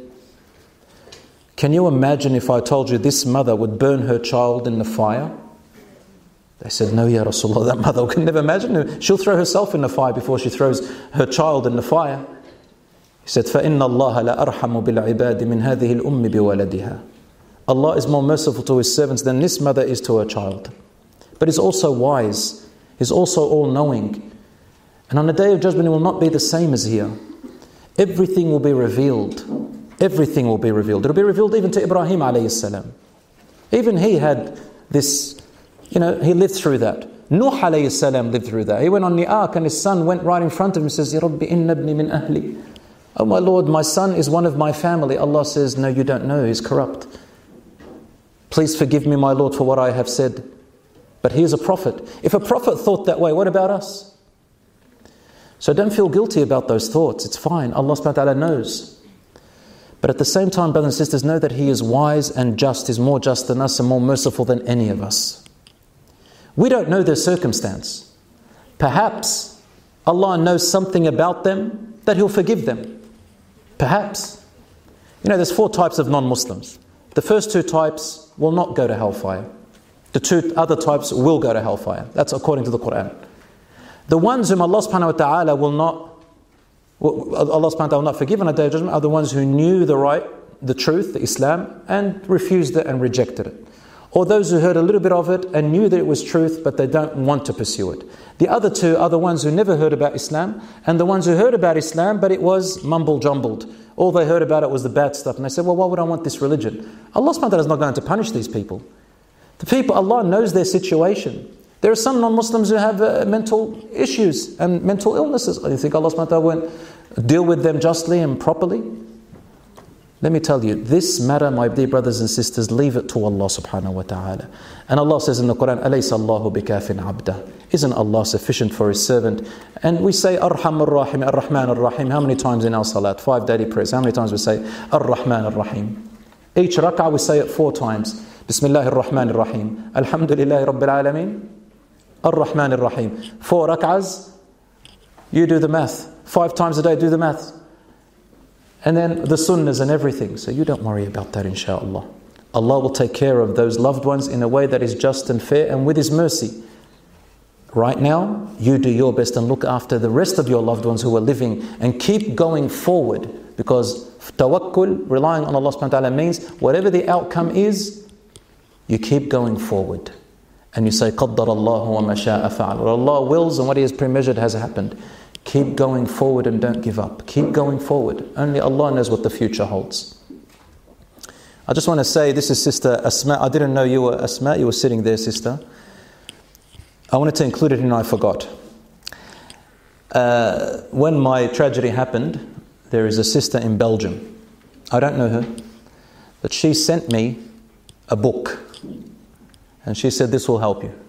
can you imagine if I told you this mother would burn her child in the fire? They said, no, ya Rasulullah, that mother can never imagine it. She'll throw herself in the fire before she throws her child in the fire. He said, فَإِنَّ اللَّهَ لَأَرْحَمُ بِالْعِبَادِ مِنْ هَذِهِ الْأُمِّ بِوَلَدِهَا. Allah is more merciful to His servants than this mother is to her child. But He's also wise. He's also all-knowing. And on the Day of Judgment, it will not be the same as here. Everything will be revealed. Everything will be revealed. It will be revealed even to Ibrahim alayhi salam. Even he had this, you know, he lived through that. Nuh alayhi salam lived through that. He went on the ark and his son went right in front of him and says, Ya Rabbi, inna ibni min ahli. Oh my Lord, my son is one of my family. Allah says, no, you don't know, he's corrupt. Please forgive me, my Lord, for what I have said. But he is a prophet. If a prophet thought that way, what about us? So don't feel guilty about those thoughts. It's fine. Allah subhanahu wa ta'ala knows. But at the same time, brothers and sisters, know that He is wise and just. He's more just than us and more merciful than any of us. We don't know their circumstance. Perhaps Allah knows something about them that He'll forgive them. Perhaps. You know, there's four types of non-Muslims. The first two types will not go to hellfire. The two other types will go to hellfire. That's according to the Quran. The ones whom Allah subhanahu wa ta'ala will not Allah subhanahu wa ta'ala will not forgive on a Day of Judgment are the ones who knew the right, the truth, the Islam, and refused it and rejected it. Or those who heard a little bit of it and knew that it was truth, but they don't want to pursue it. The other two are the ones who never heard about Islam, and the ones who heard about Islam, but it was mumble-jumbled. All they heard about it was the bad stuff. And they said, well, why would I want this religion? Allah subhanahu wa ta'ala is not going to punish these people. The people, Allah knows their situation. There are some non-Muslims who have uh, mental issues and mental illnesses. You think Allah subhanahu wa ta'ala won't deal with them justly and properly? Let me tell you, this matter, my dear brothers and sisters, leave it to Allah subhanahu wa ta'ala. And Allah says in the Quran, أَلَيْسَ اللَّهُ بِكَافٍ عَبْدًا. Isn't Allah sufficient for His servant? And we say, Ar-Rahman Ar-Rahim, Ar-Rahman Ar-Rahim. How many times in our salat? Five daily prayers. How many times we say, Ar-Rahman Ar-Rahim? Each rak'ah we say it four times. Bismillahir Rahmanir Rahim. Alhamdulillahi Rabbil Alameen. Ar-Rahman Ar-Rahim. Four rak'ahs, you do the math. Five times a day, do the math. And then the sunnahs and everything. So you don't worry about that, inshaAllah. Allah will take care of those loved ones in a way that is just and fair and with His mercy. Right now, you do your best and look after the rest of your loved ones who are living, and keep going forward, because tawakkul, relying on Allah subhanahu wa ta'ala, means whatever the outcome is, you keep going forward. And you say, قَدَّرَ اللَّهُ وَمَا شَاءَ فَعَلَ. What Allah wills and what He has premeasured has happened. Keep going forward and don't give up. Keep going forward. Only Allah knows what the future holds. I just want to say, this is Sister Asma. I didn't know you were Asma. You were sitting there, Sister. I wanted to include it and I forgot. Uh, when my tragedy happened, there is a sister in Belgium. I don't know her, but she sent me a book. And she said, this will help you.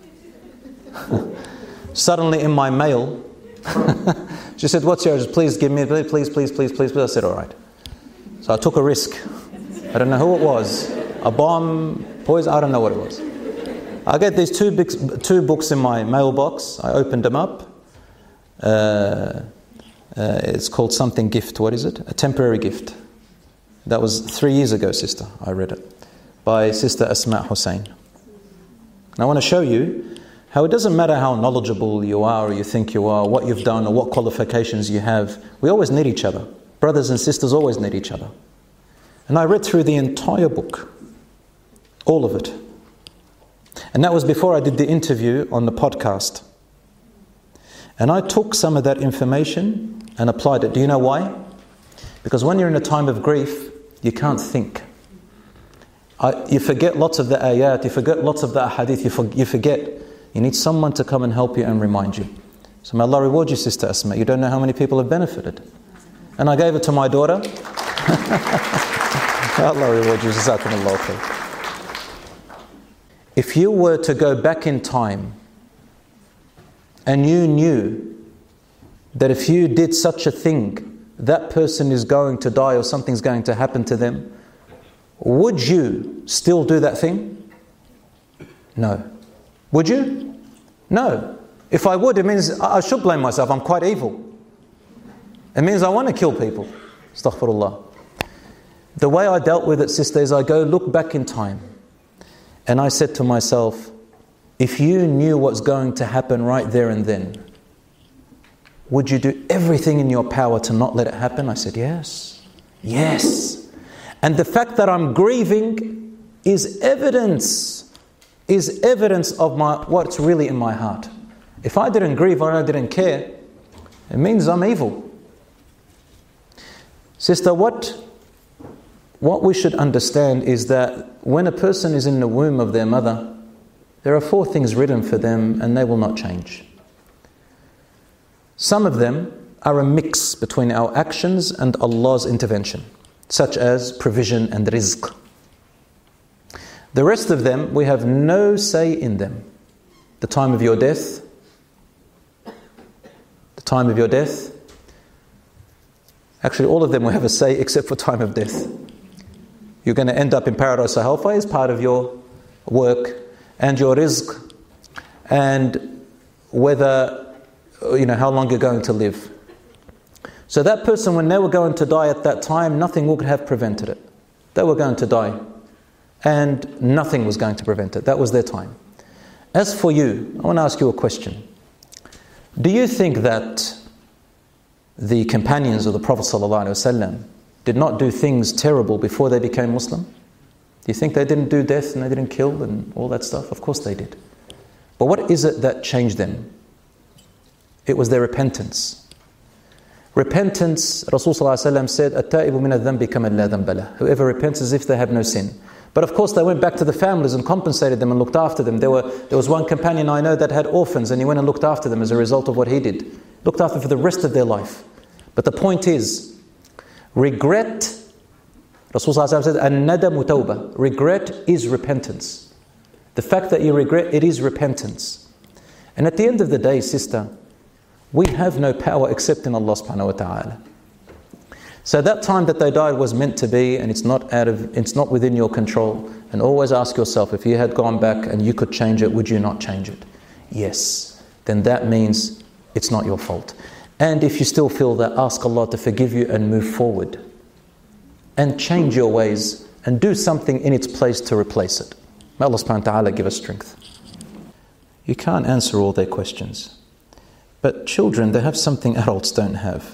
Suddenly in my mail, she said, what's yours? Please give me, please, please, please, please, please. I said, all right. So I took a risk. I don't know who it was. A bomb, poison, I don't know what it was. I get these two, big, two books in my mailbox. I opened them up. Uh, uh, it's called something gift. What is it? A temporary gift. That was three years ago, sister, I read it, by Sister Asma Hussein. And I want to show you how it doesn't matter how knowledgeable you are or you think you are, what you've done or what qualifications you have. We always need each other. Brothers and sisters always need each other. And I read through the entire book, all of it. And that was before I did the interview on the podcast. And I took some of that information and applied it. Do you know why? Because when you're in a time of grief, you can't think. I, you forget lots of the ayat, you forget lots of the ahadith, you, for, you forget. You need someone to come and help you and remind you. So may Allah reward you, Sister Asma. You don't know how many people have benefited. And I gave it to my daughter. Allah reward you, Jazakumullah khair. If you were to go back in time and you knew that if you did such a thing, that person is going to die or something's going to happen to them, would you still do that thing? No. Would you? No. If I would, it means I should blame myself. I'm quite evil. It means I want to kill people. Astaghfirullah. The way I dealt with it, sister, is I go look back in time and I said to myself, if you knew what's going to happen right there and then, would you do everything in your power to not let it happen? I said, yes. Yes. And the fact that I'm grieving is evidence is evidence of my what's really in my heart. If I didn't grieve or I didn't care, it means I'm evil. Sister, what, what we should understand is that when a person is in the womb of their mother, there are four things written for them and they will not change. Some of them are a mix between our actions and Allah's intervention, such as provision and rizq. The rest of them, we have no say in them. The time of your death, the time of your death. Actually, all of them we have a say except for time of death. You're going to end up in paradise or hellfire as part of your work and your rizq, and whether, you know, how long you're going to live. So that person, when they were going to die at that time, nothing would have prevented it. They were going to die. And nothing was going to prevent it. That was their time. As for you, I want to ask you a question. Do you think that the companions of the Prophet ﷺ did not do things terrible before they became Muslim? Do you think they didn't do death and they didn't kill and all that stuff? Of course they did. But what is it that changed them? It was their repentance. Repentance, Rasulullah ﷺ said, "At-ta'ibu min adh-dhanbi kaman la dhanba lahu." Whoever repents as if they have no sin. But of course they went back to the families and compensated them and looked after them. There were there was one companion I know that had orphans and he went and looked after them as a result of what he did. Looked after them for the rest of their life. But the point is, regret, Rasulullah said, "An-nadamu tawbah." Regret is repentance. The fact that you regret, it is repentance. And at the end of the day, sister, we have no power except in Allah subhanahu wa ta'ala. So that time that they died was meant to be, and it's not out of, it's not within your control. And always ask yourself, if you had gone back and you could change it, would you not change it? Yes. Then that means it's not your fault. And if you still feel that, ask Allah to forgive you and move forward. And change your ways and do something in its place to replace it. May Allah subhanahu wa ta'ala give us strength. You can't answer all their questions. But children, they have something adults don't have.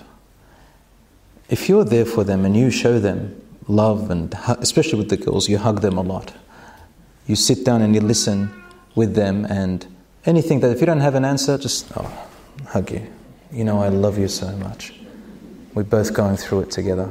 If you're there for them and you show them love, and especially with the girls, you hug them a lot. You sit down and you listen with them, and anything that if you don't have an answer, just oh, hug you. You know, I love you so much. We're both going through it together.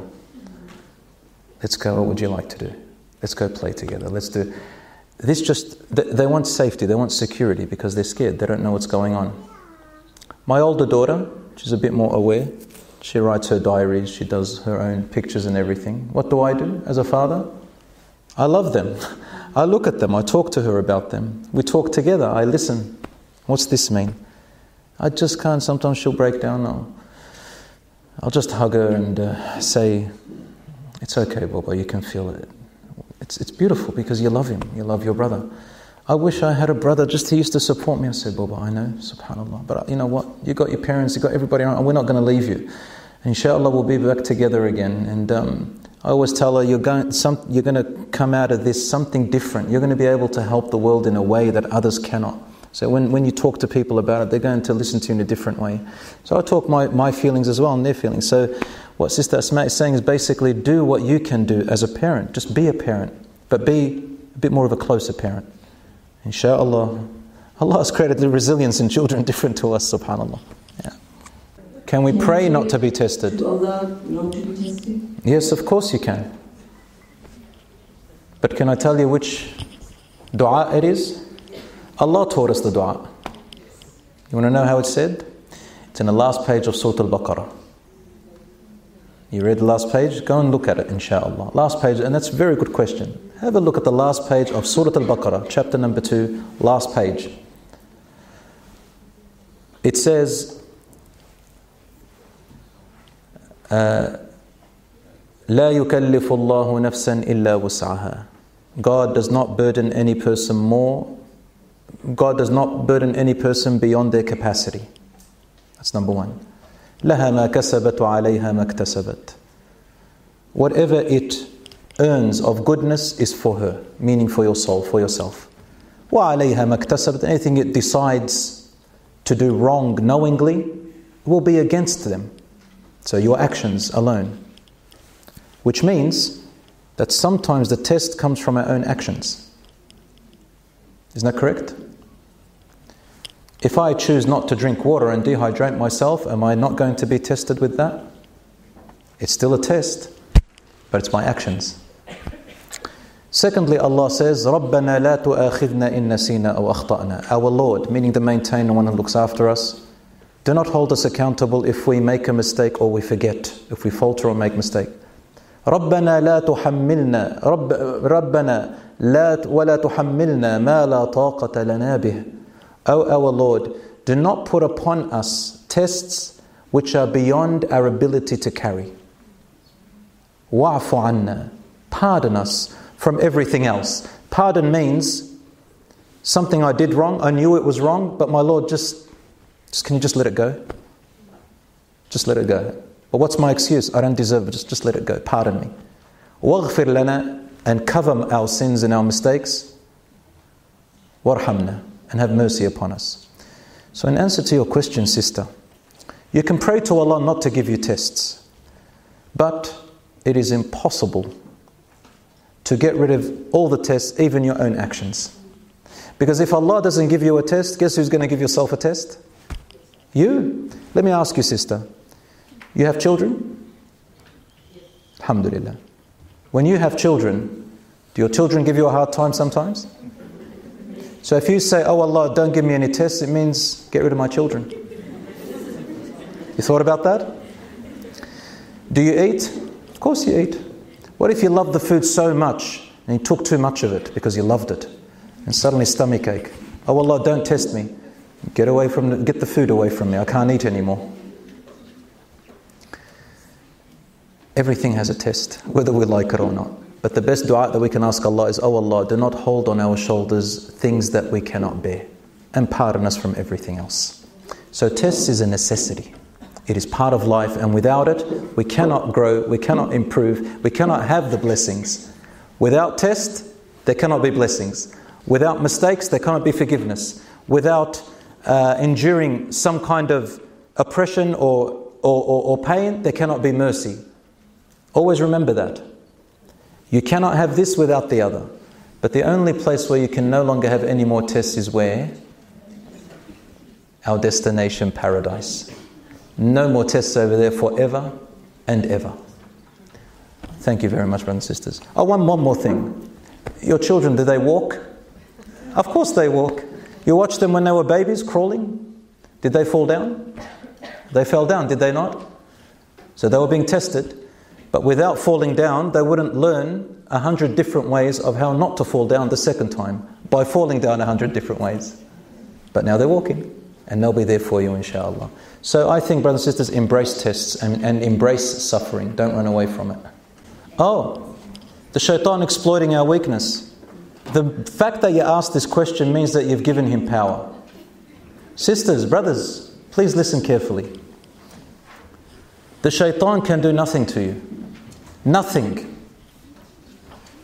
Let's go. What would you like to do? Let's go play together. Let's do this. Just they want safety. They want security because they're scared. They don't know what's going on. My older daughter, she's a bit more aware. She writes her diaries, she does her own pictures and everything. What do I do as a father? I love them. I look at them, I talk to her about them. We talk together, I listen. What's this mean? I just can't, sometimes she'll break down. I'll, I'll just hug her and uh, say, it's okay, Baba, you can feel it. It's, it's beautiful because you love him, you love your brother. I wish I had a brother just he used to support me. I said, Baba, I know, subhanAllah. But you know what? You got your parents, you got everybody around, and we're not going to leave you. Inshallah, we'll be back together again. And um, I always tell her, you're going, some, you're going to come out of this something different. You're going to be able to help the world in a way that others cannot. So when, when you talk to people about it, they're going to listen to you in a different way. So I talk my, my feelings as well and their feelings. So what Sister Asma is saying is basically do what you can do as a parent. Just be a parent, but be a bit more of a closer parent. Insha'Allah. Allah has created the resilience in children different to us, subhanAllah. Yeah. Can we pray not to be tested? To Allah not to be tested? Yes, of course you can. But can I tell you which dua it is? Allah taught us the dua. You want to know how it's said? It's in the last page of Surah Al-Baqarah. You read the last page? Go and look at it, insha'Allah. Last page, and that's a very good question. Have a look at the last page of Surah Al-Baqarah, chapter number two, last page. It says, uh, لا يكلف الله نفسا إلا وسعها. God does not burden any person more. God does not burden any person beyond their capacity. That's number one. لها ما كسبت وعليها ما اكتسبت. Whatever it earns of goodness is for her, meaning for your soul, for yourself. وعليها ما اكتسبت. Anything it decides to do wrong knowingly will be against them. So your actions alone. Which means that sometimes the test comes from our own actions. Isn't that correct? If I choose not to drink water and dehydrate myself, am I not going to be tested with that? It's still a test, but it's my actions. Secondly, Allah says, رَبَّنَا لَا تُؤَاخِذْنَا إِن نَسِينَا أَوْ أَخْطَأْنَا. Our Lord, meaning the maintainer, one who looks after us, do not hold us accountable if we make a mistake or we forget, if we falter or make mistake. رَبَّنَا لَا تُحَمِّلْنَا رب رَبَّنَا لَا وَلَا تُحَمِّلْنَا مَا لَا طَاقَةَ لَنَا بِهِ. O our Lord, do not put upon us tests which are beyond our ability to carry. وَعْفُ عَنَّا. Pardon us from everything else. Pardon means something I did wrong, I knew it was wrong, but my Lord, just, just can you just let it go? Just let it go. But what's my excuse? I don't deserve it, just, just let it go. Pardon me. وَاغْفِرْ لَنَا. And cover our sins and our mistakes. وَارْحَمْنَا. And have mercy upon us. So in answer to your question, sister, you can pray to Allah not to give you tests. But it is impossible to get rid of all the tests, even your own actions. Because if Allah doesn't give you a test, guess who's going to give yourself a test? You. Let me ask you, sister. You have children? Alhamdulillah. When you have children, do your children give you a hard time sometimes? So if you say, oh Allah, don't give me any tests, it means get rid of my children. You thought about that? Do you eat? Of course you eat. What if you love the food so much and you took too much of it because you loved it and suddenly stomach ache? Oh Allah, don't test me. Get away from the, get the food away from me. I can't eat anymore. Everything has a test, whether we like it or not. But the best dua that we can ask Allah is, oh Allah, do not hold on our shoulders things that we cannot bear, and pardon us from everything else. So tests is a necessity. It is part of life, and without it, we cannot grow, we cannot improve, we cannot have the blessings. Without test, there cannot be blessings. Without mistakes, there cannot be forgiveness. Without uh, enduring some kind of oppression or, or, or, or pain, there cannot be mercy. Always remember that. You cannot have this without the other. But the only place where you can no longer have any more tests is where? Our destination, paradise. No more tests over there forever and ever. Thank you very much, brothers and sisters. Oh, one, one more thing. Your children, do they walk? Of course they walk. You watched them when they were babies crawling? Did they fall down? They fell down, did they not? So they were being tested. But without falling down, they wouldn't learn a hundred different ways of how not to fall down the second time by falling down a hundred different ways. But now they're walking, and they'll be there for you, inshallah. So I think, brothers and sisters, embrace tests and, and embrace suffering. Don't run away from it. Oh, the shaitan exploiting our weakness. The fact that you asked this question means that you've given him power. Sisters, brothers, please listen carefully. The shaitan can do nothing to you. Nothing.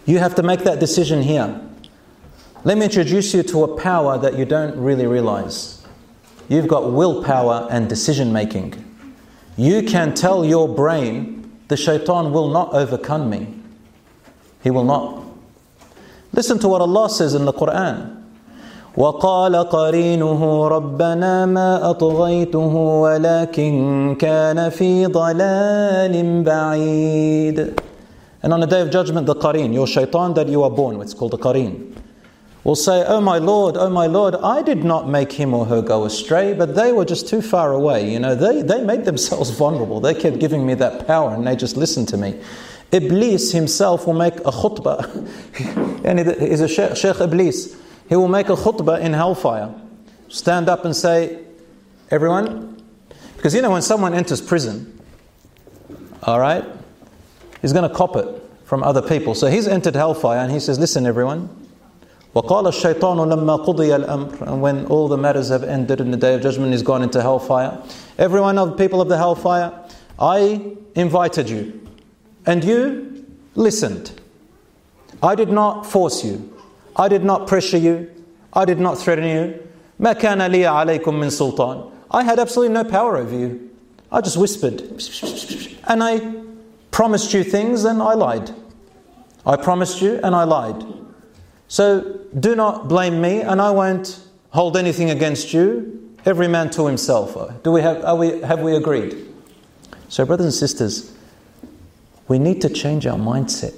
You have to make that decision here. Let me introduce you to a power that you don't really realize. You've got willpower and decision making. You can tell your brain, the shaitan will not overcome me. He will not. Listen to what Allah says in the Quran. وَقَالَ قَرِينُهُ رَبَّنَا مَا أَطْغَيْتُهُ وَلَكِنْ كَانَ فِي ضَلَالٍ بَعِيدٍ. And on the Day of Judgment, the qareen, your shaitan that you are born with, it's called the qareen, will say, oh my Lord, oh my Lord, I did not make him or her go astray, but they were just too far away. You know, they, they made themselves vulnerable. They kept giving me that power and they just listened to me. Iblis himself will make a khutbah. And he's a Sheikh, Sheikh Iblis. He will make a khutbah in hellfire. Stand up and say, everyone, because you know when someone enters prison, all right, he's going to cop it from other people. So he's entered hellfire and he says, listen everyone, وَقَالَ الشَّيْطَانُ لَمَّا قُضِيَ الْأَمْرِ. And when all the matters have ended in the Day of Judgment, he's gone into hellfire. Every one of the people of the hellfire, I invited you and you listened. I did not force you. I did not pressure you. I did not threaten you. مَا كَانَ لِيَ عَلَيْكُم مِّن سُلْطَانٍ. I had absolutely no power over you. I just whispered. And I promised you things and I lied. I promised you and I lied. So do not blame me and I won't hold anything against you. Every man to himself. Do we have, are we, have we agreed? So brothers and sisters, we need to change our mindset.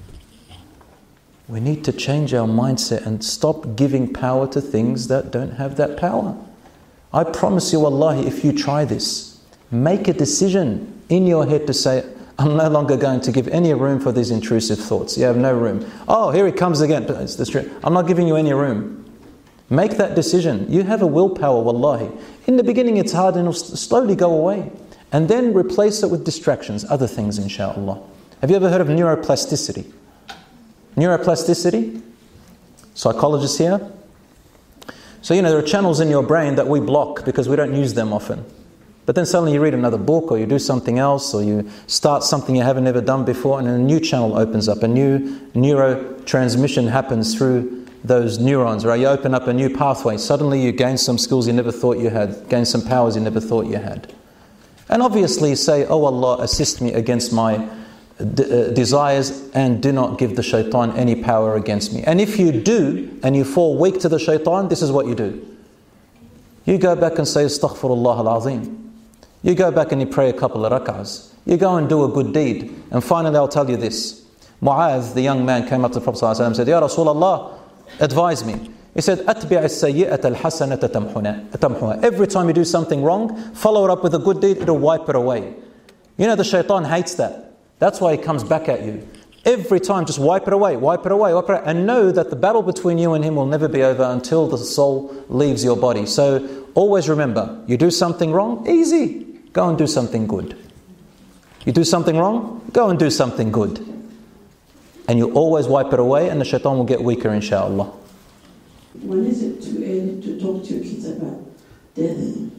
We need to change our mindset and stop giving power to things that don't have that power. I promise you, wallahi, if you try this, make a decision in your head to say, I'm no longer going to give any room for these intrusive thoughts. You have no room. Oh, here he comes again. It's the truth. I'm not giving you any room. Make that decision. You have a willpower, wallahi. In the beginning it's hard and it'll slowly go away. And then replace it with distractions, other things, inshallah. Have you ever heard of neuroplasticity? Neuroplasticity? Psychologists here? So, you know, there are channels in your brain that we block because we don't use them often. But then suddenly you read another book or you do something else or you start something you haven't ever done before and a new channel opens up. A new neurotransmission happens through those neurons, right? You open up a new pathway. Suddenly you gain some skills you never thought you had, gain some powers you never thought you had. And obviously say, oh Allah, assist me against my d- uh, desires and do not give the shaitan any power against me. And if you do and you fall weak to the shaitan, this is what you do. You go back and say, Astaghfirullah al-Azim. You go back and you pray a couple of rak'ahs. You go and do a good deed. And finally I'll tell you this. Mu'adh, the young man, came up to the Prophet ﷺ and said, Ya Rasulullah, advise me. He said, أَتْبِعِ السَّيِّئَةَ الْحَسَنَةَ تَمْحُنَا. Every time you do something wrong, follow it up with a good deed, it'll wipe it away. You know the shaitan hates that. That's why he comes back at you. Every time, just wipe it away, wipe it away, wipe it away. And know that the battle between you and him will never be over until the soul leaves your body. So always remember, you do something wrong, easy. Go and do something good. You do something wrong, go and do something good. And you always wipe it away and the shaitan will get weaker, inshallah. When is it too early to talk to your kids about death?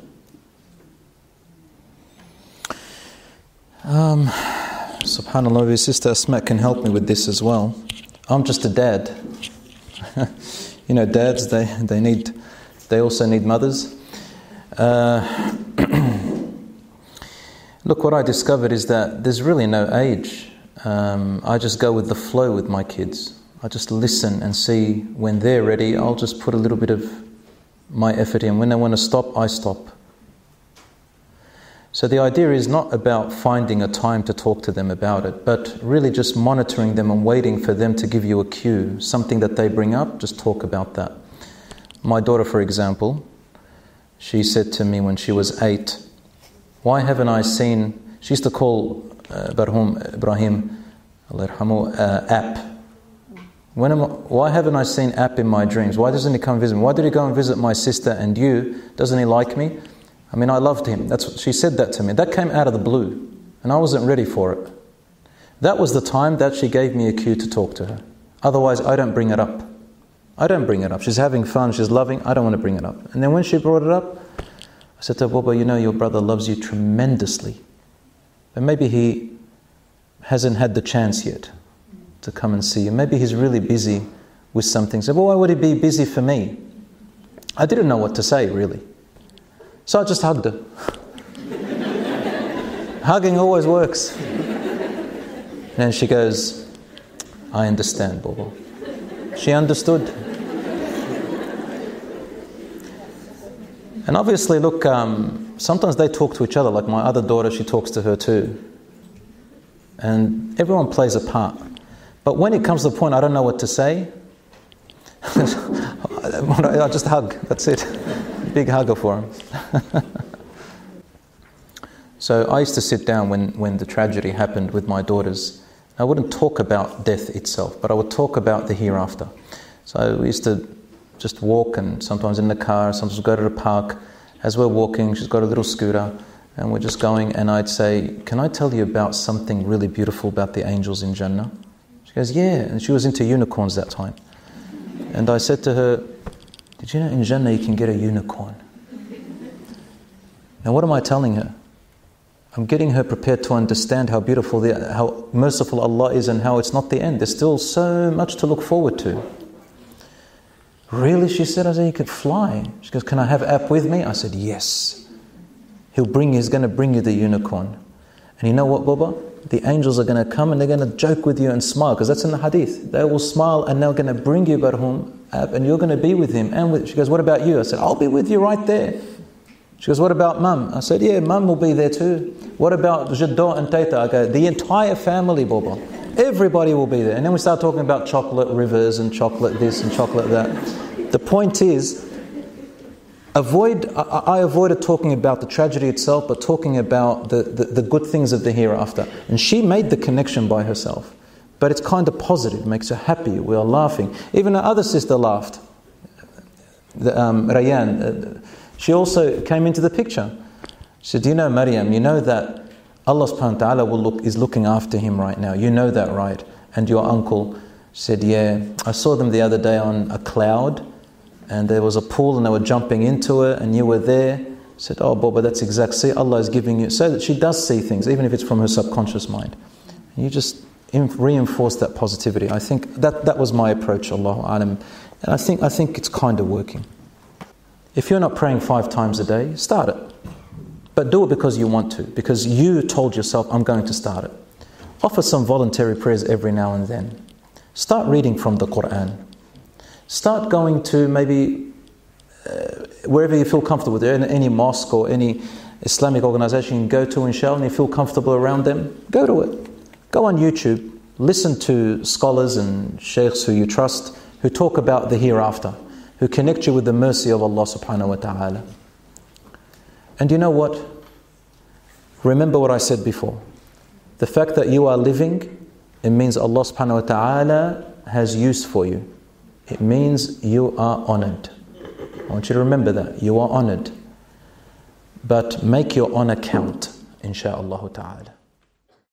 Um, subhanAllah, your sister Asma can help me with this as well. I'm just a dad. You know, dads, they, they need, they also need mothers. Uh, look, what I discovered is that there's really no age. Um, I just go with the flow with my kids. I just listen and see when they're ready. I'll just put a little bit of my effort in. When they want to stop, I stop. So the idea is not about finding a time to talk to them about it, but really just monitoring them and waiting for them to give you a cue. Something that they bring up, just talk about that. My daughter, for example, she said to me when she was eight, why haven't I seen... She used to call uh, Barhum Ibrahim, Allah yarhamu, uh, App. When am I, why haven't I seen App in my dreams? Why doesn't he come visit me? Why did he go and visit my sister and you? Doesn't he like me? I mean, I loved him. That's what she said that to me. That came out of the blue, and I wasn't ready for it. That was the time that she gave me a cue to talk to her. Otherwise, I don't bring it up. I don't bring it up. She's having fun, she's loving, I don't want to bring it up. And then when she brought it up, I said to her, Baba, you know your brother loves you tremendously. But maybe he hasn't had the chance yet. to come and see you. Maybe he's really busy with something. So, well, why would he be busy for me? I didn't know what to say, really. So I just hugged her. Hugging always works. And she goes, I understand, Bobo. She understood. And obviously, look, um, sometimes they talk to each other. Like my other daughter, she talks to her too. And everyone plays a part. But when it comes to the point I don't know what to say, I just hug. That's it. Big hugger for him. So I used to sit down when, when the tragedy happened with my daughters. I wouldn't talk about death itself, but I would talk about the hereafter. So we used to just walk, and sometimes in the car, sometimes go to the park. As we're walking, she's got a little scooter, and we're just going, and I'd say, can I tell you about something really beautiful about the angels in Jannah? She goes, yeah, and she was into unicorns that time. And I said to her, did you know in Jannah you can get a unicorn? Now what am I telling her? I'm getting her prepared to understand how beautiful, the, how merciful Allah is, and how it's not the end. There's still so much to look forward to. Really? She said. I said, you could fly. She goes, can I have App with me? I said, yes. He'll bring you, he's going to bring you the unicorn. And you know what, Baba? The angels are going to come and they're going to joke with you and smile, because that's in the hadith. They will smile and they're going to bring you Barhum, and you're going to be with him. And with, she goes, what about you? I said, I'll be with you right there. She goes, what about Mum? I said, yeah, Mum will be there too. What about Jaddo and Taita? I go, the entire family, Baba. Everybody will be there. And then we start talking about chocolate rivers and chocolate this and chocolate that. The point is, avoid. I, I avoided talking about the tragedy itself, but talking about the, the, the good things of the hereafter. And she made the connection by herself. But it's kind of positive, makes her happy. We are laughing. Even her other sister laughed. The, um, Rayan, uh, she also came into the picture. She said, do you know, Maryam, you know that Allah subhanahu wa ta'ala will look, is looking after him right now. You know that, right? And your uncle said, yeah. I saw them the other day on a cloud, and there was a pool and they were jumping into it, and you were there. I said, oh, Baba, that's exact. See, Allah is giving you, so that she does see things, even if it's from her subconscious mind. And you just reinforce that positivity. I think that that was my approach, Allahu Alam. And I think, I think it's kind of working. If you're not praying five times a day, start it. But do it because you want to, because you told yourself, I'm going to start it. Offer some voluntary prayers every now and then. Start reading from the Quran. Start going to maybe uh, wherever you feel comfortable with, any mosque or any Islamic organization you go to, inshallah, and you feel comfortable around them, go to it. Go on YouTube, listen to scholars and sheikhs who you trust, who talk about the hereafter, who connect you with the mercy of Allah subhanahu wa ta'ala. And you know what? Remember what I said before. The fact that you are living, it means Allah subhanahu wa ta'ala has use for you. It means you are honored. I want you to remember that. You are honored. But make your honor count, insha'Allah ta'ala.